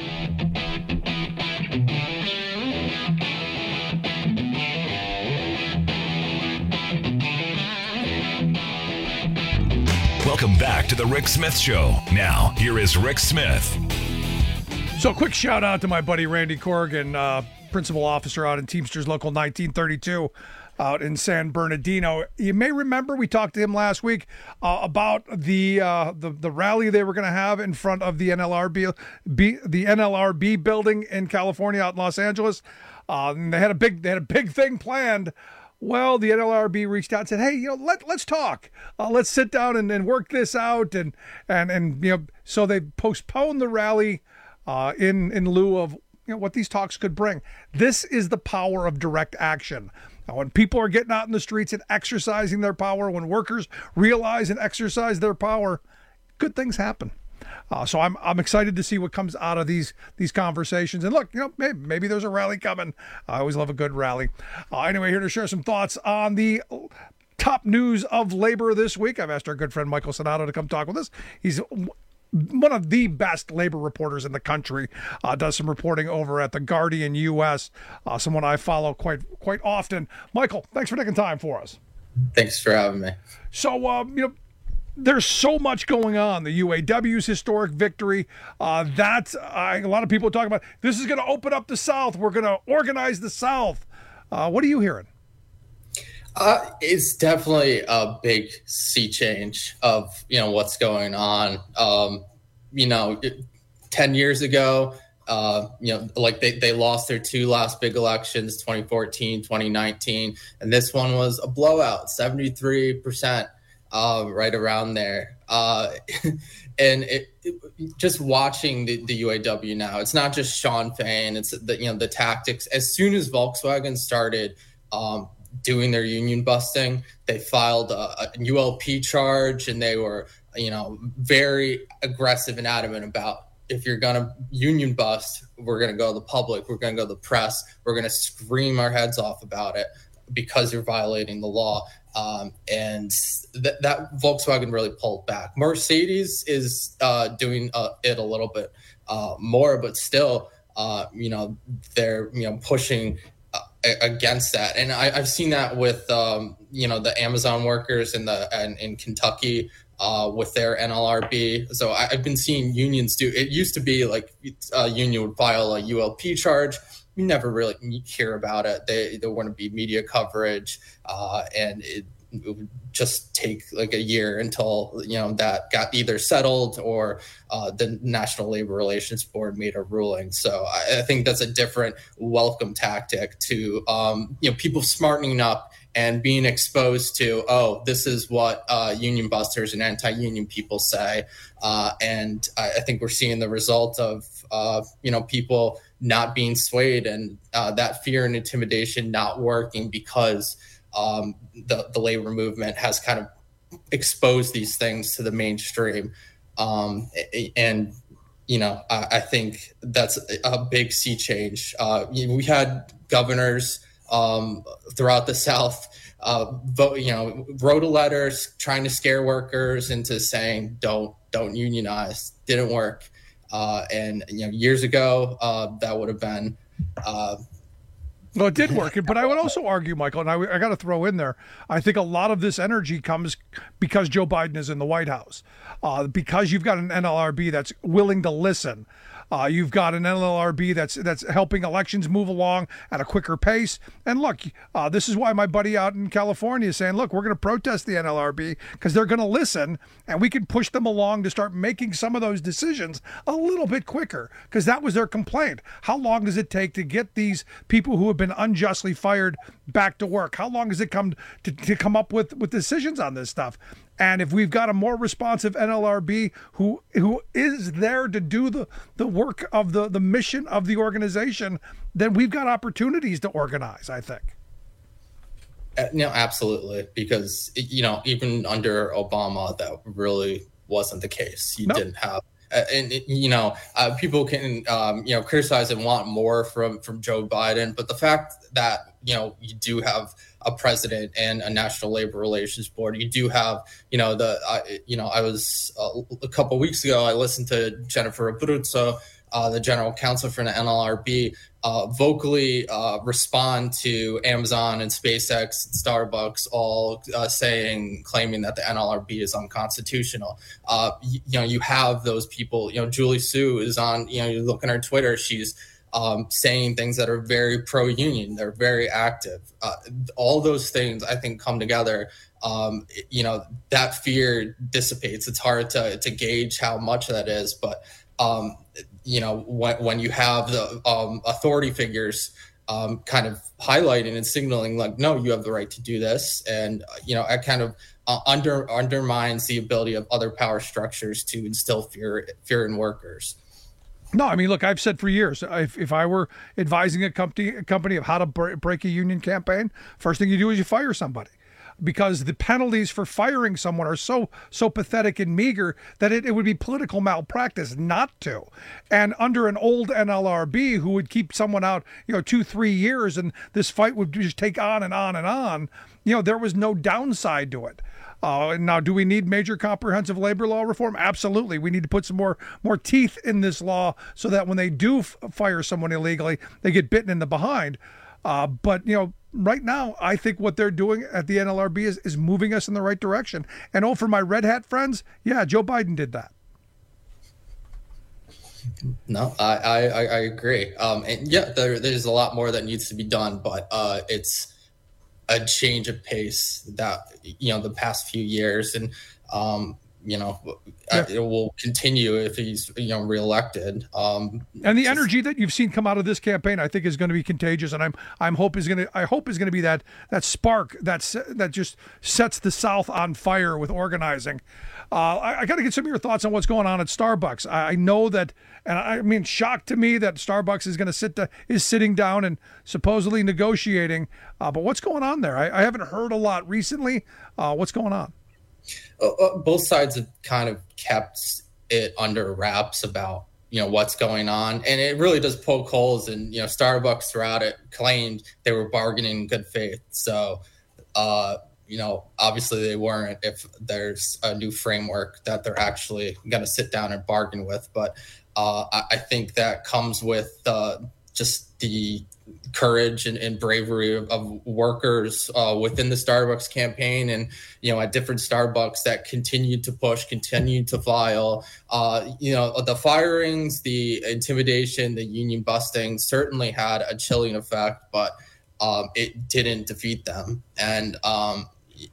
Welcome back to the Rick Smith Show. Now, here is Rick Smith. So, quick shout out to my buddy Randy Corrigan, uh, principal officer out in Teamsters Local nineteen thirty-two out in San Bernardino. You may remember we talked to him last week uh, about the, uh, the the rally they were going to have in front of the N L R B, B, the N L R B building in California out in Los Angeles. Uh, and they had a big they had a big thing planned. Well, the N L R B reached out and said, "Hey, you know, let let's talk. Uh, let's sit down and, and work this out." And and and you know, so they postponed the rally uh, in in lieu of you know what these talks could bring. This is the power of direct action. Now, when people are getting out in the streets and exercising their power, when workers realize and exercise their power, good things happen. Uh, so I'm I'm excited to see what comes out of these these conversations. And look, you know, maybe, maybe there's a rally coming. I always love a good rally. Uh, anyway, here to share some thoughts on the top news of labor this week. I've asked our good friend Michael Sonato to come talk with us. He's one of the best labor reporters in the country. Uh, does some reporting over at the Guardian U S, uh, someone I follow quite quite often. Michael, thanks for taking time for us. Thanks for having me. So, um, you know. There's so much going on. The U A W's historic victory. Uh, that uh, a lot of people are talking about. This is going to open up the South. We're going to organize the South. Uh, what are you hearing? Uh, it's definitely a big sea change of you know what's going on. Um, you know, ten years ago, uh, you know, like they, they lost their two last big elections, twenty fourteen, twenty nineteen, and this one was a blowout, seventy-three percent. Uh, right around there. Uh, and it, it, just watching the, the U A W now, it's not just Shawn Fain, it's the, you know, the tactics. As soon as Volkswagen started um, doing their union busting, they filed a, a U L P charge and they were, you know, very aggressive and adamant about if you're going to union bust, we're going to go to the public, we're going to go to the press, we're going to scream our heads off about it because you're violating the law. Um, and th- that Volkswagen really pulled back. Mercedes is uh, doing uh, it a little bit uh, more, but still, uh, you know, they're you know pushing uh, against that. And I, I've seen that with um, you know the Amazon workers in the and in Kentucky uh, with their N L R B. So I, I've been seeing unions do. It used to be like a union would file a U L P charge. You never really hear about it. They there wouldn't be media coverage, uh, and it, it would just take like a year until you know that got either settled or uh, the National Labor Relations Board made a ruling. So I, I think that's a different welcome tactic to um, you know people smartening up and being exposed to, oh, this is what uh, union busters and anti-union people say, uh, and I, I think we're seeing the result of uh, you know people not being swayed and uh, that fear and intimidation not working because um, the, the labor movement has kind of exposed these things to the mainstream. Um, and, you know, I, I think that's a big sea change. Uh, we had governors um, throughout the South, uh, vote, you know, wrote a letter trying to scare workers into saying, don't, don't unionize. Didn't work. Uh, and you know, years ago, uh, that would have been. Uh, well, it did work, but I would also argue, Michael, and I, I got to throw in there, I think a lot of this energy comes because Joe Biden is in the White House, uh, because you've got an N L R B that's willing to listen. Uh, you've got an N L R B that's that's helping elections move along at a quicker pace. And look, uh, this is why my buddy out in California is saying, look, we're going to protest the N L R B because they're going to listen and we can push them along to start making some of those decisions a little bit quicker, because that was their complaint. How long does it take to get these people who have been unjustly fired back to work? How long does it come to, to come up with, with decisions on this stuff? And if we've got a more responsive N L R B who who is there to do the, the work of the, the mission of the organization, then we've got opportunities to organize, I think. Uh, no, absolutely. Because, you know, even under Obama, that really wasn't the case. You nope. didn't have Uh, and, you know, uh, people can, um, you know, criticize and want more from, from Joe Biden. But the fact that, you know, you do have a president and a National Labor Relations Board, you do have, you know, the, uh, you know, I was uh, a couple of weeks ago, I listened to Jennifer Abruzzo, uh, the general counsel for the N L R B, uh, vocally uh, respond to Amazon and SpaceX and Starbucks all uh, saying, claiming that the N L R B is unconstitutional. Uh, you, you know, you have those people, you know, Julie Su is on, you know, you look at her Twitter, she's um, saying things that are very pro-union. They're very active. Uh, all those things, I think, come together. Um, you know, that fear dissipates. It's hard to, to gauge how much that is, but um, you know, when, when you have the um, authority figures um, kind of highlighting and signaling like, no, you have the right to do this. And, you know, it kind of uh, under undermines the ability of other power structures to instill fear, fear in workers. No, I mean, look, I've said for years, if, if I were advising a company, a company of how to break a union campaign, first thing you do is you fire somebody. Because the penalties for firing someone are so so pathetic and meager that it, it would be political malpractice not to. And under an old N L R B who would keep someone out, you know, two, three years and this fight would just take on and on and on, you know, there was no downside to it. Uh, now, do we need major comprehensive labor law reform? Absolutely. We need to put some more more teeth in this law so that when they do f- fire someone illegally, they get bitten in the behind. Uh, but, you know, right now, I think what they're doing at the N L R B is, is moving us in the right direction. And oh, for my red hat friends, yeah, Joe Biden did that. No, I I, I agree. Um, and yeah, there, there's a lot more that needs to be done, but uh, it's a change of pace that, you know, the past few years, and um, you know, yeah. it will continue if he's, you know, reelected. Um, and the just, energy that you've seen come out of this campaign, I think, is going to be contagious. And I'm, I'm hope is going to, I hope is going to be that, that spark that's that just sets the South on fire with organizing. Uh, I, I got to get some of your thoughts on what's going on at Starbucks. I, I know that, and I, I mean, shocked to me that Starbucks is going to sit, to, is sitting down and supposedly negotiating. Uh, but what's going on there? I, I haven't heard a lot recently. Uh, what's going on? Uh, both sides have kind of kept it under wraps about, you know, what's going on. And it really does poke holes. And, you know, Starbucks throughout it claimed they were bargaining in good faith. So, uh, you know, obviously they weren't if there's a new framework that they're actually going to sit down and bargain with. But uh, I, I think that comes with uh, just the courage and, and bravery of, of workers uh, within the Starbucks campaign, and you know, at different Starbucks that continued to push, continued to file. Uh, you know, the firings, the intimidation, the union busting certainly had a chilling effect, but um, it didn't defeat them. And um,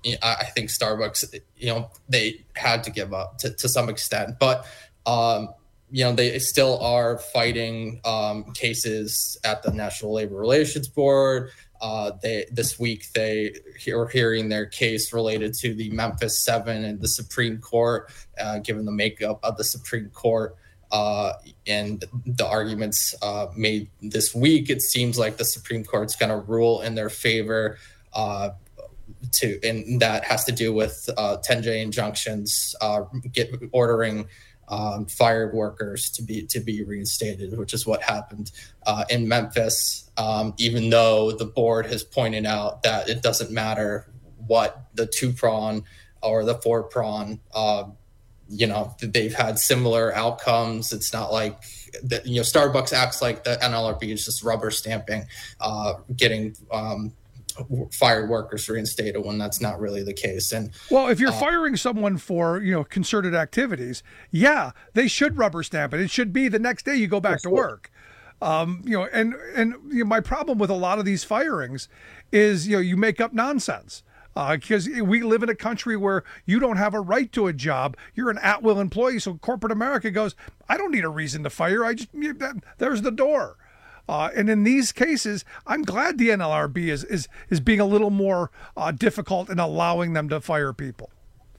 I think Starbucks, you know, they had to give up to, to some extent, but um, you know, they still are fighting um, cases at the National Labor Relations Board. Uh, they this week they are hearing their case related to the Memphis Seven and the Supreme Court, uh, given the makeup of the Supreme Court uh, and the arguments uh, made this week. It seems like the Supreme Court's going to rule in their favor. Uh, to and that has to do with uh, ten J injunctions, uh, get ordering. Um, fired workers to be to be reinstated, which is what happened uh, in Memphis. Um, even though the board has pointed out that it doesn't matter what the two prong or the four prong, uh, you know, they've had similar outcomes. It's not like that. You know, Starbucks acts like the N L R B is just rubber stamping, uh, getting. Um, fired workers reinstated when that's not really the case. And well, if you're uh, firing someone for, you know, concerted activities, yeah, they should rubber stamp it. It should be the next day you go back to work. Um, you know, and and you know, my problem with a lot of these firings is, you know, you make up nonsense. Uh, because we live in a country where you don't have a right to a job. You're an at-will employee. So corporate America goes, I don't need a reason to fire. I just, there's the door. Uh, and in these cases, I'm glad the N L R B is is is being a little more uh, difficult in allowing them to fire people.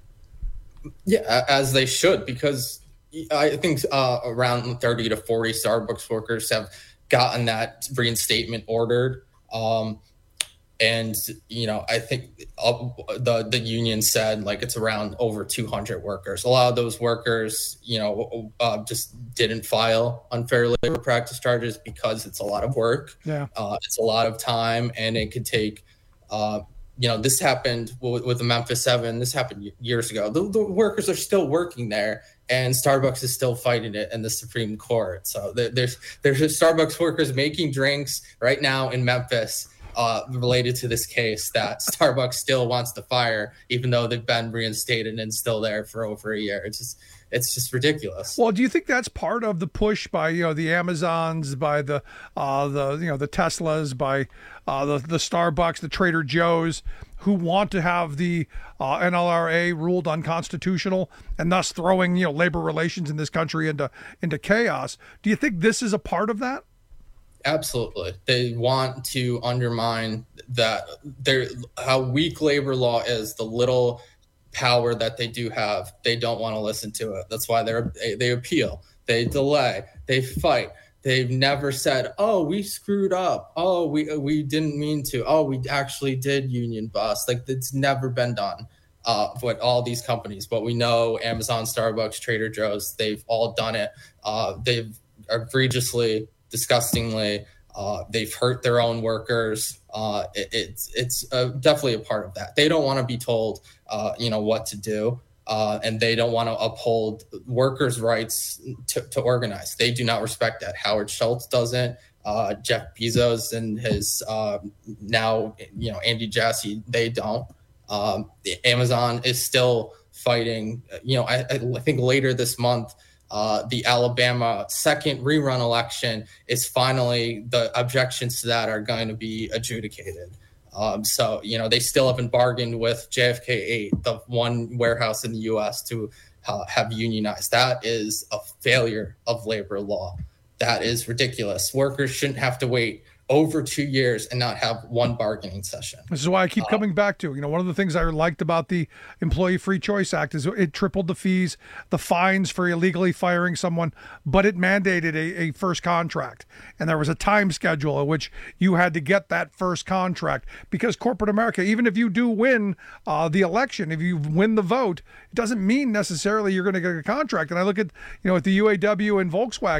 Yeah, as they should, because I think uh, around thirty to forty Starbucks workers have gotten that reinstatement ordered. Um, and, you know, I think uh, the, the union said like it's around over two hundred workers. A lot of those workers, you know, uh, just didn't file unfair labor practice charges because it's a lot of work. Yeah, uh, it's a lot of time, and it could take, uh, you know, this happened with, with the Memphis Seven. This happened years ago. The, the workers are still working there, and Starbucks is still fighting it in the Supreme Court. So there, there's there's Starbucks workers making drinks right now in Memphis uh, related to this case that Starbucks still wants to fire, even though they've been reinstated and still there for over a year. It's just it's just ridiculous. Well, do you think that's part of the push by, you know, the Amazons, by the uh, the you know the Teslas, by uh, the the Starbucks, the Trader Joe's, who want to have the uh, N L R A ruled unconstitutional and thus throwing, you know, labor relations in this country into into chaos? Do you think this is a part of that? Absolutely. They want to undermine that. Their how weak labor law is, the little power that they do have, they don't want to listen to it. That's why they're they, they appeal, they delay, they fight. They've never said, "Oh, we screwed up. Oh, we we didn't mean to. Oh, we actually did union bust." Like, it's never been done uh, with all these companies. But we know Amazon, Starbucks, Trader Joe's, they've all done it. Uh, they've egregiously, disgustingly, uh, they've hurt their own workers. Uh, it, it's it's uh, definitely a part of that. They don't want to be told, uh, you know, what to do. Uh, and they don't want to uphold workers' rights to, to organize. They do not respect that. Howard Schultz doesn't. Uh, Jeff Bezos and his uh, now, you know, Andy Jassy, they don't. Um, Amazon is still fighting. You know, I, I think later this month, uh, the Alabama second rerun election is finally, the objections to that are going to be adjudicated. Um, so, you know, they still haven't bargained with J F K eight, the one warehouse in the U S to uh, have unionized. That is a failure of labor law. That is ridiculous. Workers shouldn't have to wait over two years and not have one bargaining session. This is why I keep uh, coming back to, you know, one of the things I liked about the Employee Free Choice Act is it tripled the fees, the fines for illegally firing someone, but it mandated a, a first contract. And there was a time schedule at which you had to get that first contract, because corporate America, even if you do win uh, the election, if you win the vote, it doesn't mean necessarily you're going to get a contract. And I look at, you know, at the U A W and Volkswagen,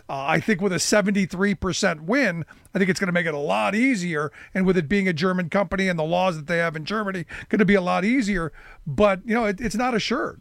Uh, I think with a seventy-three percent win, I think it's going to make it a lot easier. And with it being a German company and the laws that they have in Germany, going to be a lot easier. But, you know, it, it's not assured.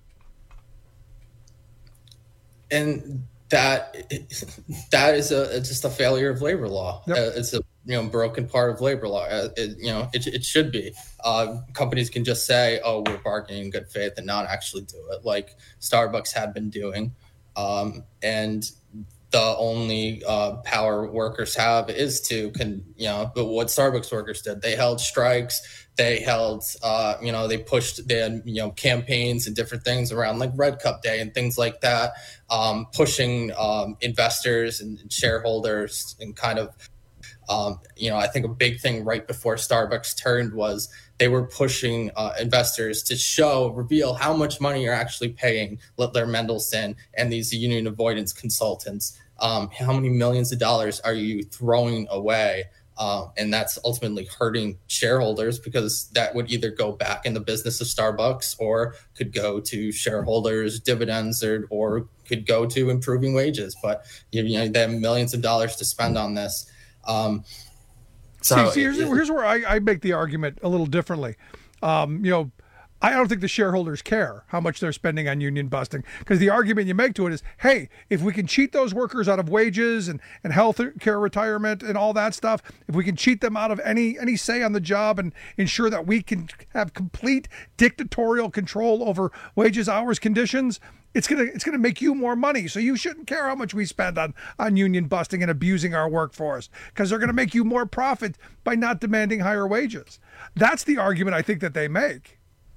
And that that is a it's just a failure of labor law. Yep. Uh, it's a you know broken part of labor law. Uh, it, you know it, it should be. Uh, companies can just say, "Oh, we're bargaining in good faith," and not actually do it, like Starbucks had been doing. Um, and the only uh, power workers have is to, can you know, but what Starbucks workers did, they held strikes, they held, uh, you know, they pushed, they had, you know, campaigns and different things around like Red Cup Day and things like that, um, pushing um, investors and shareholders and kind of, um, you know, I think a big thing right before Starbucks turned was they were pushing uh, investors to show, reveal how much money you're actually paying Littler Mendelson and these union avoidance consultants. Um, how many millions of dollars are you throwing away? Uh, and that's ultimately hurting shareholders, because that would either go back in the business of Starbucks or could go to shareholders' dividends, or, or could go to improving wages. But you know, they have millions of dollars to spend on this. Um, so see, see, here's, here's where I, I make the argument a little differently. Um, you know, I don't think the shareholders care how much they're spending on union busting, because the argument you make to it is, hey, if we can cheat those workers out of wages and, and health care, retirement, and all that stuff, if we can cheat them out of any any say on the job and ensure that we can have complete dictatorial control over wages, hours, conditions, it's gonna it's gonna make you more money. So you shouldn't care how much we spend on on union busting and abusing our workforce, because they're gonna make you more profit by not demanding higher wages. That's the argument I think that they make.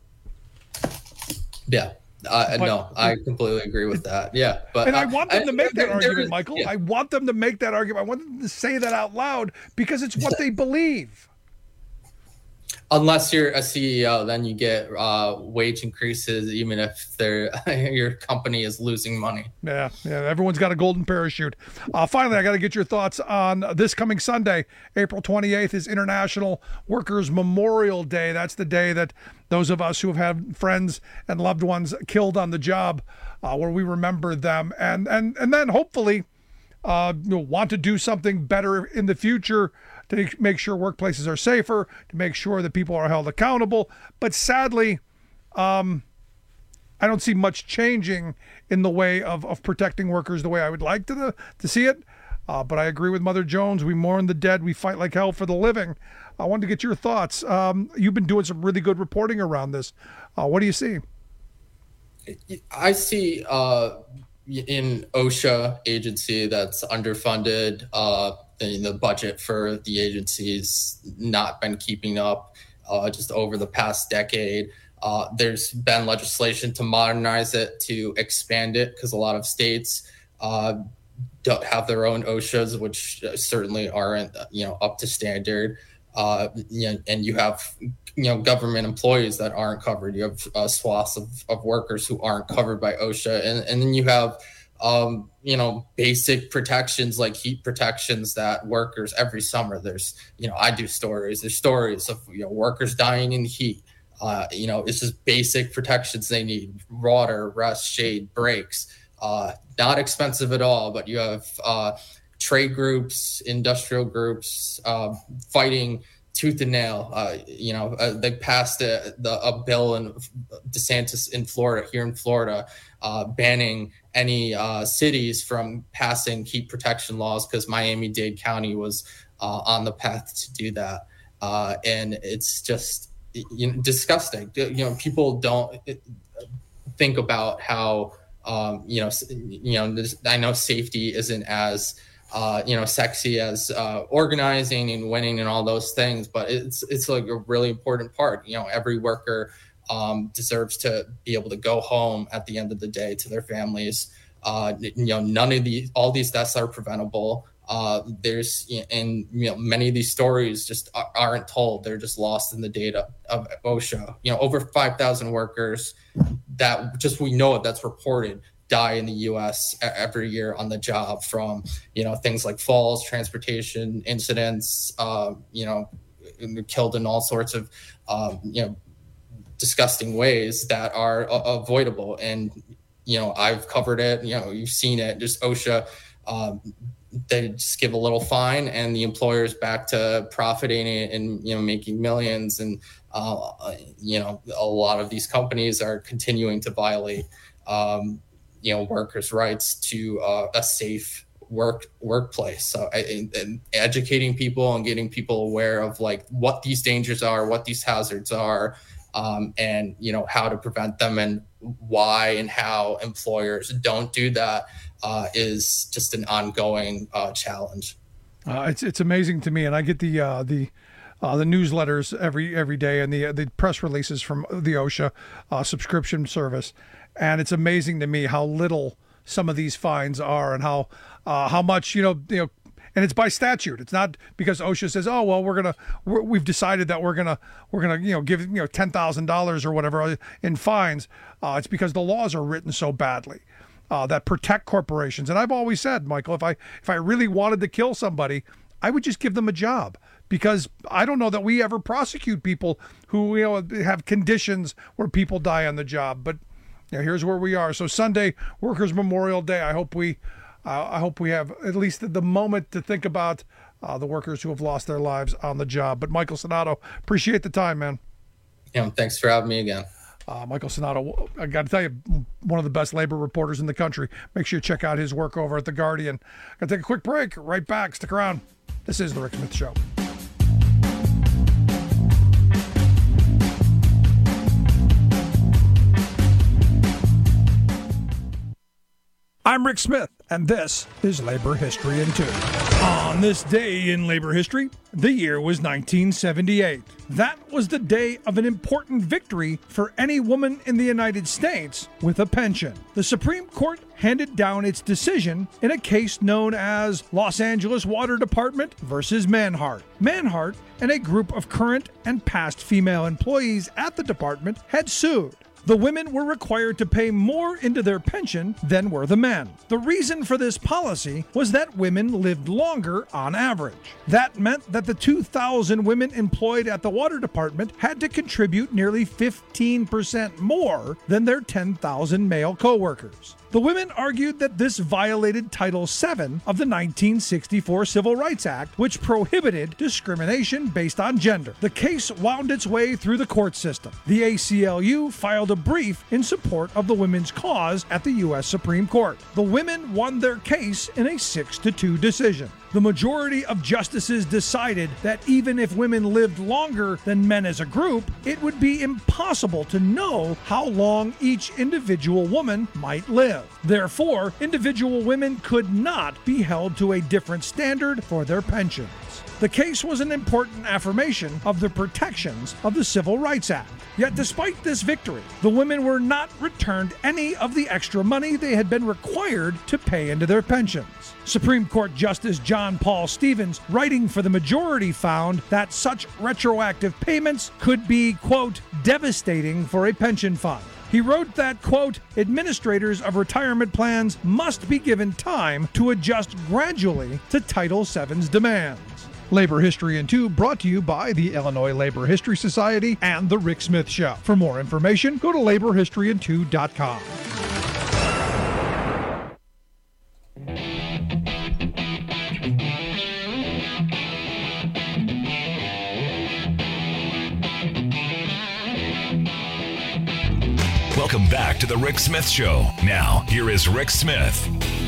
Yeah, uh, but, no, I completely agree with that. Yeah, but and I want them I, to make that there, argument, there, Michael. Yeah. I want them to make that argument. I want them to say that out loud, because it's what they believe. Unless you're a C E O, then you get uh, wage increases, even if they're, your company is losing money. Yeah, yeah. Everyone's got a golden parachute. Uh, finally, I got to get your thoughts on this coming Sunday, April twenty-eighth, is International Workers Memorial Day. That's the day that those of us who have had friends and loved ones killed on the job, uh, where we remember them, and and and then hopefully, uh, you know, want to do something better in the future to make sure workplaces are safer, to make sure that people are held accountable. But sadly, um, I don't see much changing in the way of, of protecting workers the way I would like to the, to see it. Uh, but I agree with Mother Jones. We mourn the dead. We fight like hell for the living. I wanted to get your thoughts. Um, you've been doing some really good reporting around this. Uh, what do you see? I see uh, in OSHA agency that's underfunded, uh, the budget for the agency's not been keeping up uh, just over the past decade. Uh, there's been legislation to modernize it, to expand it, because a lot of states uh, don't have their own OSHAs, which certainly aren't, you know, up to standard. Uh, you know, and you have, you know, government employees that aren't covered. You have uh, swaths of, of workers who aren't covered by OSHA, and and then you have Um, you know, basic protections like heat protections that workers every summer, there's, you know, I do stories, there's stories of, you know, workers dying in heat. Uh, you know, it's just basic protections they need: water, rest, shade, breaks. Uh, not expensive at all, but you have uh, trade groups, industrial groups uh, fighting tooth and nail. Uh, you know, uh, they passed a, the, a bill in DeSantis in Florida, here in Florida, uh, banning any uh, cities from passing heat protection laws, because Miami-Dade County was uh, on the path to do that. Uh, and it's just, you know, disgusting. You know, people don't think about how, um, you know, you know, I know safety isn't as, uh, you know, sexy as uh, organizing and winning and all those things, but it's it's like a really important part. You know, every worker um, deserves to be able to go home at the end of the day to their families. Uh, you know, none of these, all these deaths are preventable. Uh, there's, and you know, many of these stories just aren't told. They're just lost in the data of OSHA. You know, over five thousand workers that just, we know it, that's reported, die in the U S every year on the job from, you know, things like falls, transportation incidents, uh, you know, killed in all sorts of, um, you know, disgusting ways that are uh, avoidable. And, you know, I've covered it, you know, you've seen it, just OSHA um, they just give a little fine and the employer's back to profiting and, you know, making millions. And, uh, you know, a lot of these companies are continuing to violate, um, you know, workers' rights to uh, a safe work workplace. So I, and educating people and getting people aware of like what these dangers are, what these hazards are, um, and, you know, how to prevent them and why and how employers don't do that uh, is just an ongoing uh, challenge. Uh, it's it's amazing to me, and I get the uh, the uh, the newsletters every every day and the the press releases from the OSHA uh, subscription service, and it's amazing to me how little some of these fines are and how uh, how much you know you know. And it's by statute. It's not because OSHA says, "Oh, well, we're gonna, we're, we've decided that we're gonna, we're gonna, you know, give you know ten thousand dollars or whatever in fines." Uh, it's because the laws are written so badly uh, that protect corporations. And I've always said, Michael, if I if I really wanted to kill somebody, I would just give them a job, because I don't know that we ever prosecute people who you know have conditions where people die on the job. But you know, here's where we are. So Sunday, Workers' Memorial Day. I hope we. Uh, I hope we have at least the moment to think about uh, the workers who have lost their lives on the job. But Michael Sonato, appreciate the time, man. Yeah, thanks for having me again. Uh, Michael Sonato, I got to tell you, one of the best labor reporters in the country. Make sure you check out his work over at The Guardian. Got to take a quick break. Right back. Stick around. This is The Rick Smith Show. I'm Rick Smith, and this is Labor History in Two. On this day in labor history, the year was nineteen seventy-eight. That was the day of an important victory for any woman in the United States with a pension. The Supreme Court handed down its decision in a case known as Los Angeles Water Department versus Manhart. Manhart and a group of current and past female employees at the department had sued. The women were required to pay more into their pension than were the men. The reason for this policy was that women lived longer on average. That meant that the two thousand women employed at the water department had to contribute nearly fifteen percent more than their ten thousand male coworkers. The women argued that this violated Title seven of the nineteen sixty-four Civil Rights Act, which prohibited discrimination based on gender. The case wound its way through the court system. The A C L U filed a brief in support of the women's cause at the U S Supreme Court. The women won their case in a six to two decision. The majority of justices decided that even if women lived longer than men as a group, it would be impossible to know how long each individual woman might live. Therefore, individual women could not be held to a different standard for their pensions. The case was an important affirmation of the protections of the Civil Rights Act. Yet despite this victory, the women were not returned any of the extra money they had been required to pay into their pensions. Supreme Court Justice John Paul Stevens, writing for the majority, found that such retroactive payments could be, quote, devastating for a pension fund. He wrote that, quote, administrators of retirement plans must be given time to adjust gradually to Title seven's demands. Labor History in Two brought to you by the Illinois Labor History Society and The Rick Smith Show. For more information, go to labor history in two dot com. Welcome back to the Rick Smith Show. Now, here is Rick Smith.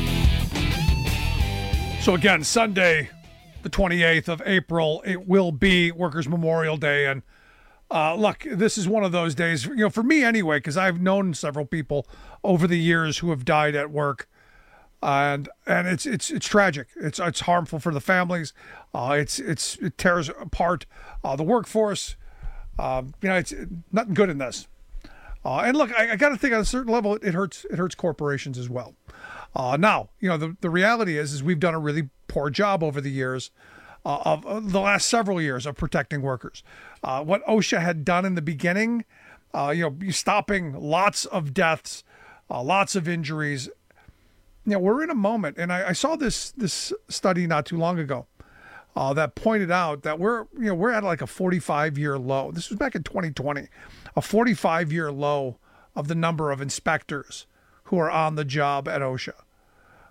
So again, Sunday, the twenty-eighth of April, it will be Workers' Memorial Day. And uh, look, this is one of those days, you know, for me anyway, because I've known several people over the years who have died at work. And and it's it's it's tragic. It's it's harmful for the families. Uh, it's it's it tears apart uh, the workforce. Uh, you know, it's nothing good in this. Uh, and look, I, I got to think on a certain level, it hurts. It hurts corporations as well. Uh, now, you know, the, the reality is, is we've done a really poor job over the years, uh, of uh, the last several years of protecting workers. Uh, what OSHA had done in the beginning, uh, you know, stopping lots of deaths, uh, lots of injuries. You know, we're in a moment, and I, I saw this this study not too long ago uh, that pointed out that we're you know we're at like a forty-five year low. This was back in twenty twenty. A forty-five year low of the number of inspectors who are on the job at OSHA.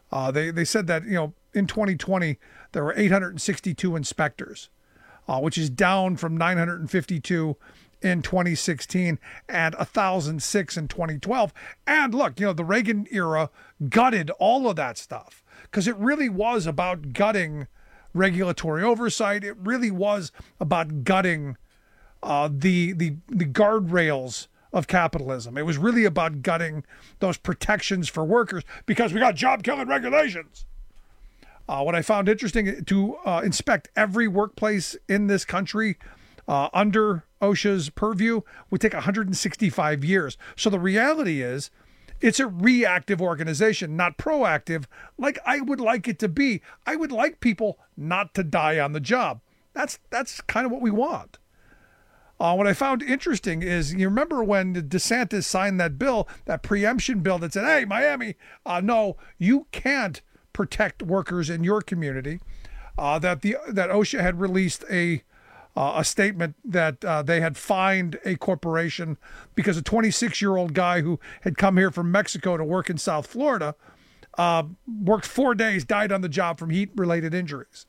Uh, they, they said that, you know, in twenty twenty, there were eight hundred sixty-two inspectors, uh, which is down from nine hundred fifty-two in twenty sixteen and one thousand six in twenty twelve. And look, you know, the Reagan era gutted all of that stuff because it really was about gutting regulatory oversight. It really was about gutting uh, the, the, the guardrails of capitalism. It was really about gutting those protections for workers because we got job-killing regulations. Uh, what I found interesting, to uh, inspect every workplace in this country uh, under OSHA's purview would take one hundred sixty-five years. So the reality is it's a reactive organization, not proactive, like I would like it to be. I would like people not to die on the job. That's that's kind of what we want. Uh, what I found interesting is, you remember when DeSantis signed that bill, that preemption bill that said, hey, Miami, uh, no, you can't protect workers in your community, uh, that the that OSHA had released a uh, a statement that uh, they had fined a corporation because a twenty-six-year-old guy who had come here from Mexico to work in South Florida uh, worked four days, died on the job from heat-related injuries.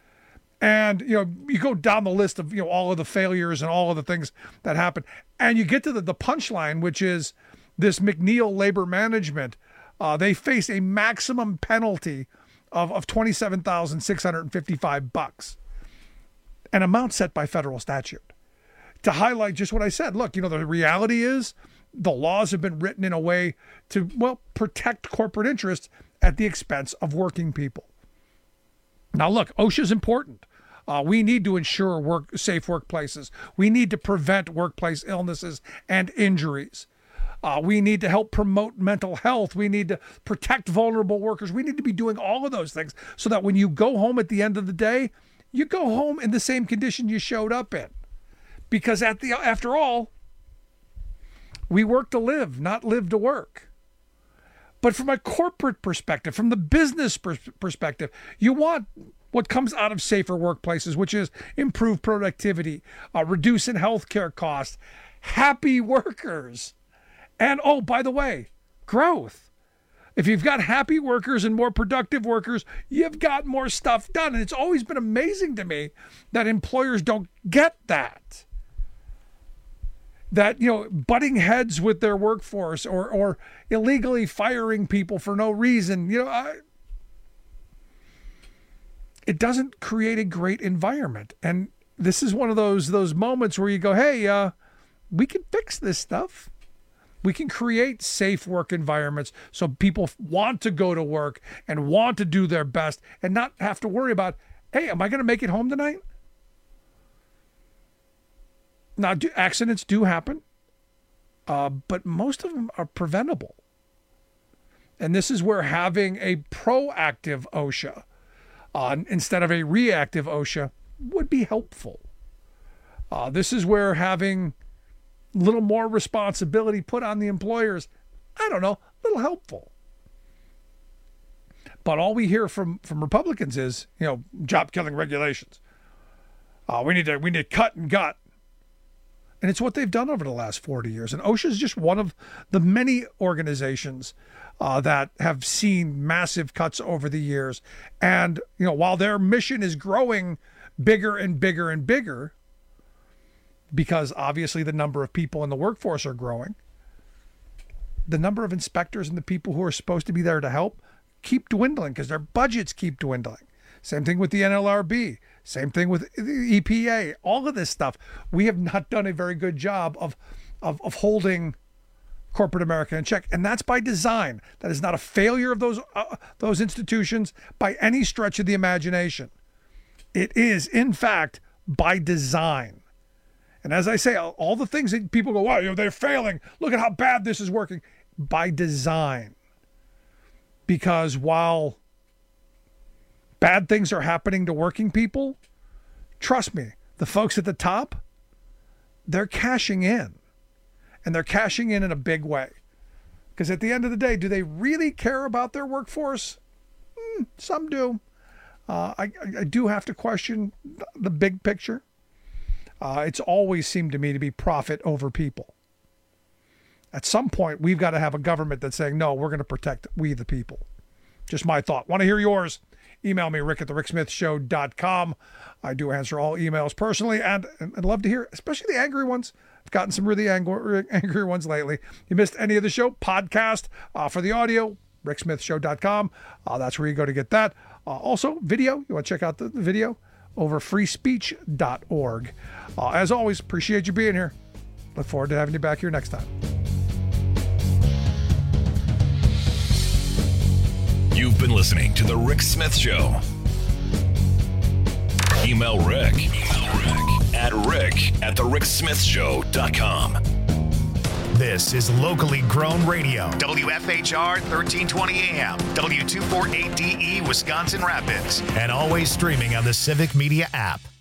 And, you know, you go down the list of, you know, all of the failures and all of the things that happened, and you get to the, the punchline, which is this McNeil Labor Management. Uh, they face a maximum penalty of, of twenty-seven thousand six hundred fifty-five bucks, an amount set by federal statute, to highlight just what I said. Look, you know, the reality is the laws have been written in a way to, well, protect corporate interests at the expense of working people. Now, look, OSHA is important. Uh, we need to ensure work safe workplaces. We need to prevent workplace illnesses and injuries. Uh, we need to help promote mental health. We need to protect vulnerable workers. We need to be doing all of those things so that when you go home at the end of the day, you go home in the same condition you showed up in. Because at the after all, we work to live, not live to work. But from a corporate perspective, from the business pers- perspective, you want what comes out of safer workplaces, which is improved productivity, uh, reducing healthcare costs, happy workers. And, oh, by the way, growth. If you've got happy workers and more productive workers, you've got more stuff done. And it's always been amazing to me that employers don't get that. That, you know, butting heads with their workforce or or illegally firing people for no reason, you know, I, it doesn't create a great environment. And this is one of those those moments where you go, hey, uh, we can fix this stuff. We can create safe work environments so people want to go to work and want to do their best and not have to worry about, hey, am I going to make it home tonight? Now, do, accidents do happen, uh, but most of them are preventable. And this is where having a proactive OSHA uh, instead of a reactive OSHA would be helpful. Uh, this is where having a little more responsibility put on the employers, I don't know, a little helpful. But all we hear from, from Republicans is, you know, job-killing regulations. Uh, we need to we need to cut and gut. And it's what they've done over the last forty years. And OSHA is just one of the many organizations uh, that have seen massive cuts over the years. And, you know, while their mission is growing bigger and bigger and bigger, because obviously the number of people in the workforce are growing, the number of inspectors and the people who are supposed to be there to help keep dwindling because their budgets keep dwindling. Same thing with the N L R B. Same thing with the E P A. All of this stuff, we have not done a very good job of, of, of holding corporate America in check. And that's by design. That is not a failure of those, uh, those institutions by any stretch of the imagination. It is, in fact, by design. And as I say, all the things that people go, wow, you know, they're failing. Look at how bad this is working. By design. Because while bad things are happening to working people, trust me, the folks at the top, they're cashing in. And they're cashing in in a big way. Because at the end of the day, do they really care about their workforce? Mm, some do. Uh, I, I do have to question the big picture. Uh, it's always seemed to me to be profit over people. At some point, we've got to have a government that's saying, no, we're going to protect we the people. Just my thought. Want to hear yours? Email me, rick at the rick smith show dot com. I do answer all emails personally, and I'd love to hear, especially the angry ones. I've gotten some really angry, angry ones lately. You missed any of the show? Podcast uh, for the audio, rick smith show dot com. Uh, that's where you go to get that. Uh, also, video. You want to check out the, the video? Over free speech dot org. Uh, as always, appreciate you being here. Look forward to having you back here next time. You've been listening to The Rick Smith Show. Email Rick, Email Rick at rick at the rick smith show dot com. This is locally grown radio. W F H R thirteen twenty A M, W two forty-eight D E, Wisconsin Rapids, and always streaming on the Civic Media app.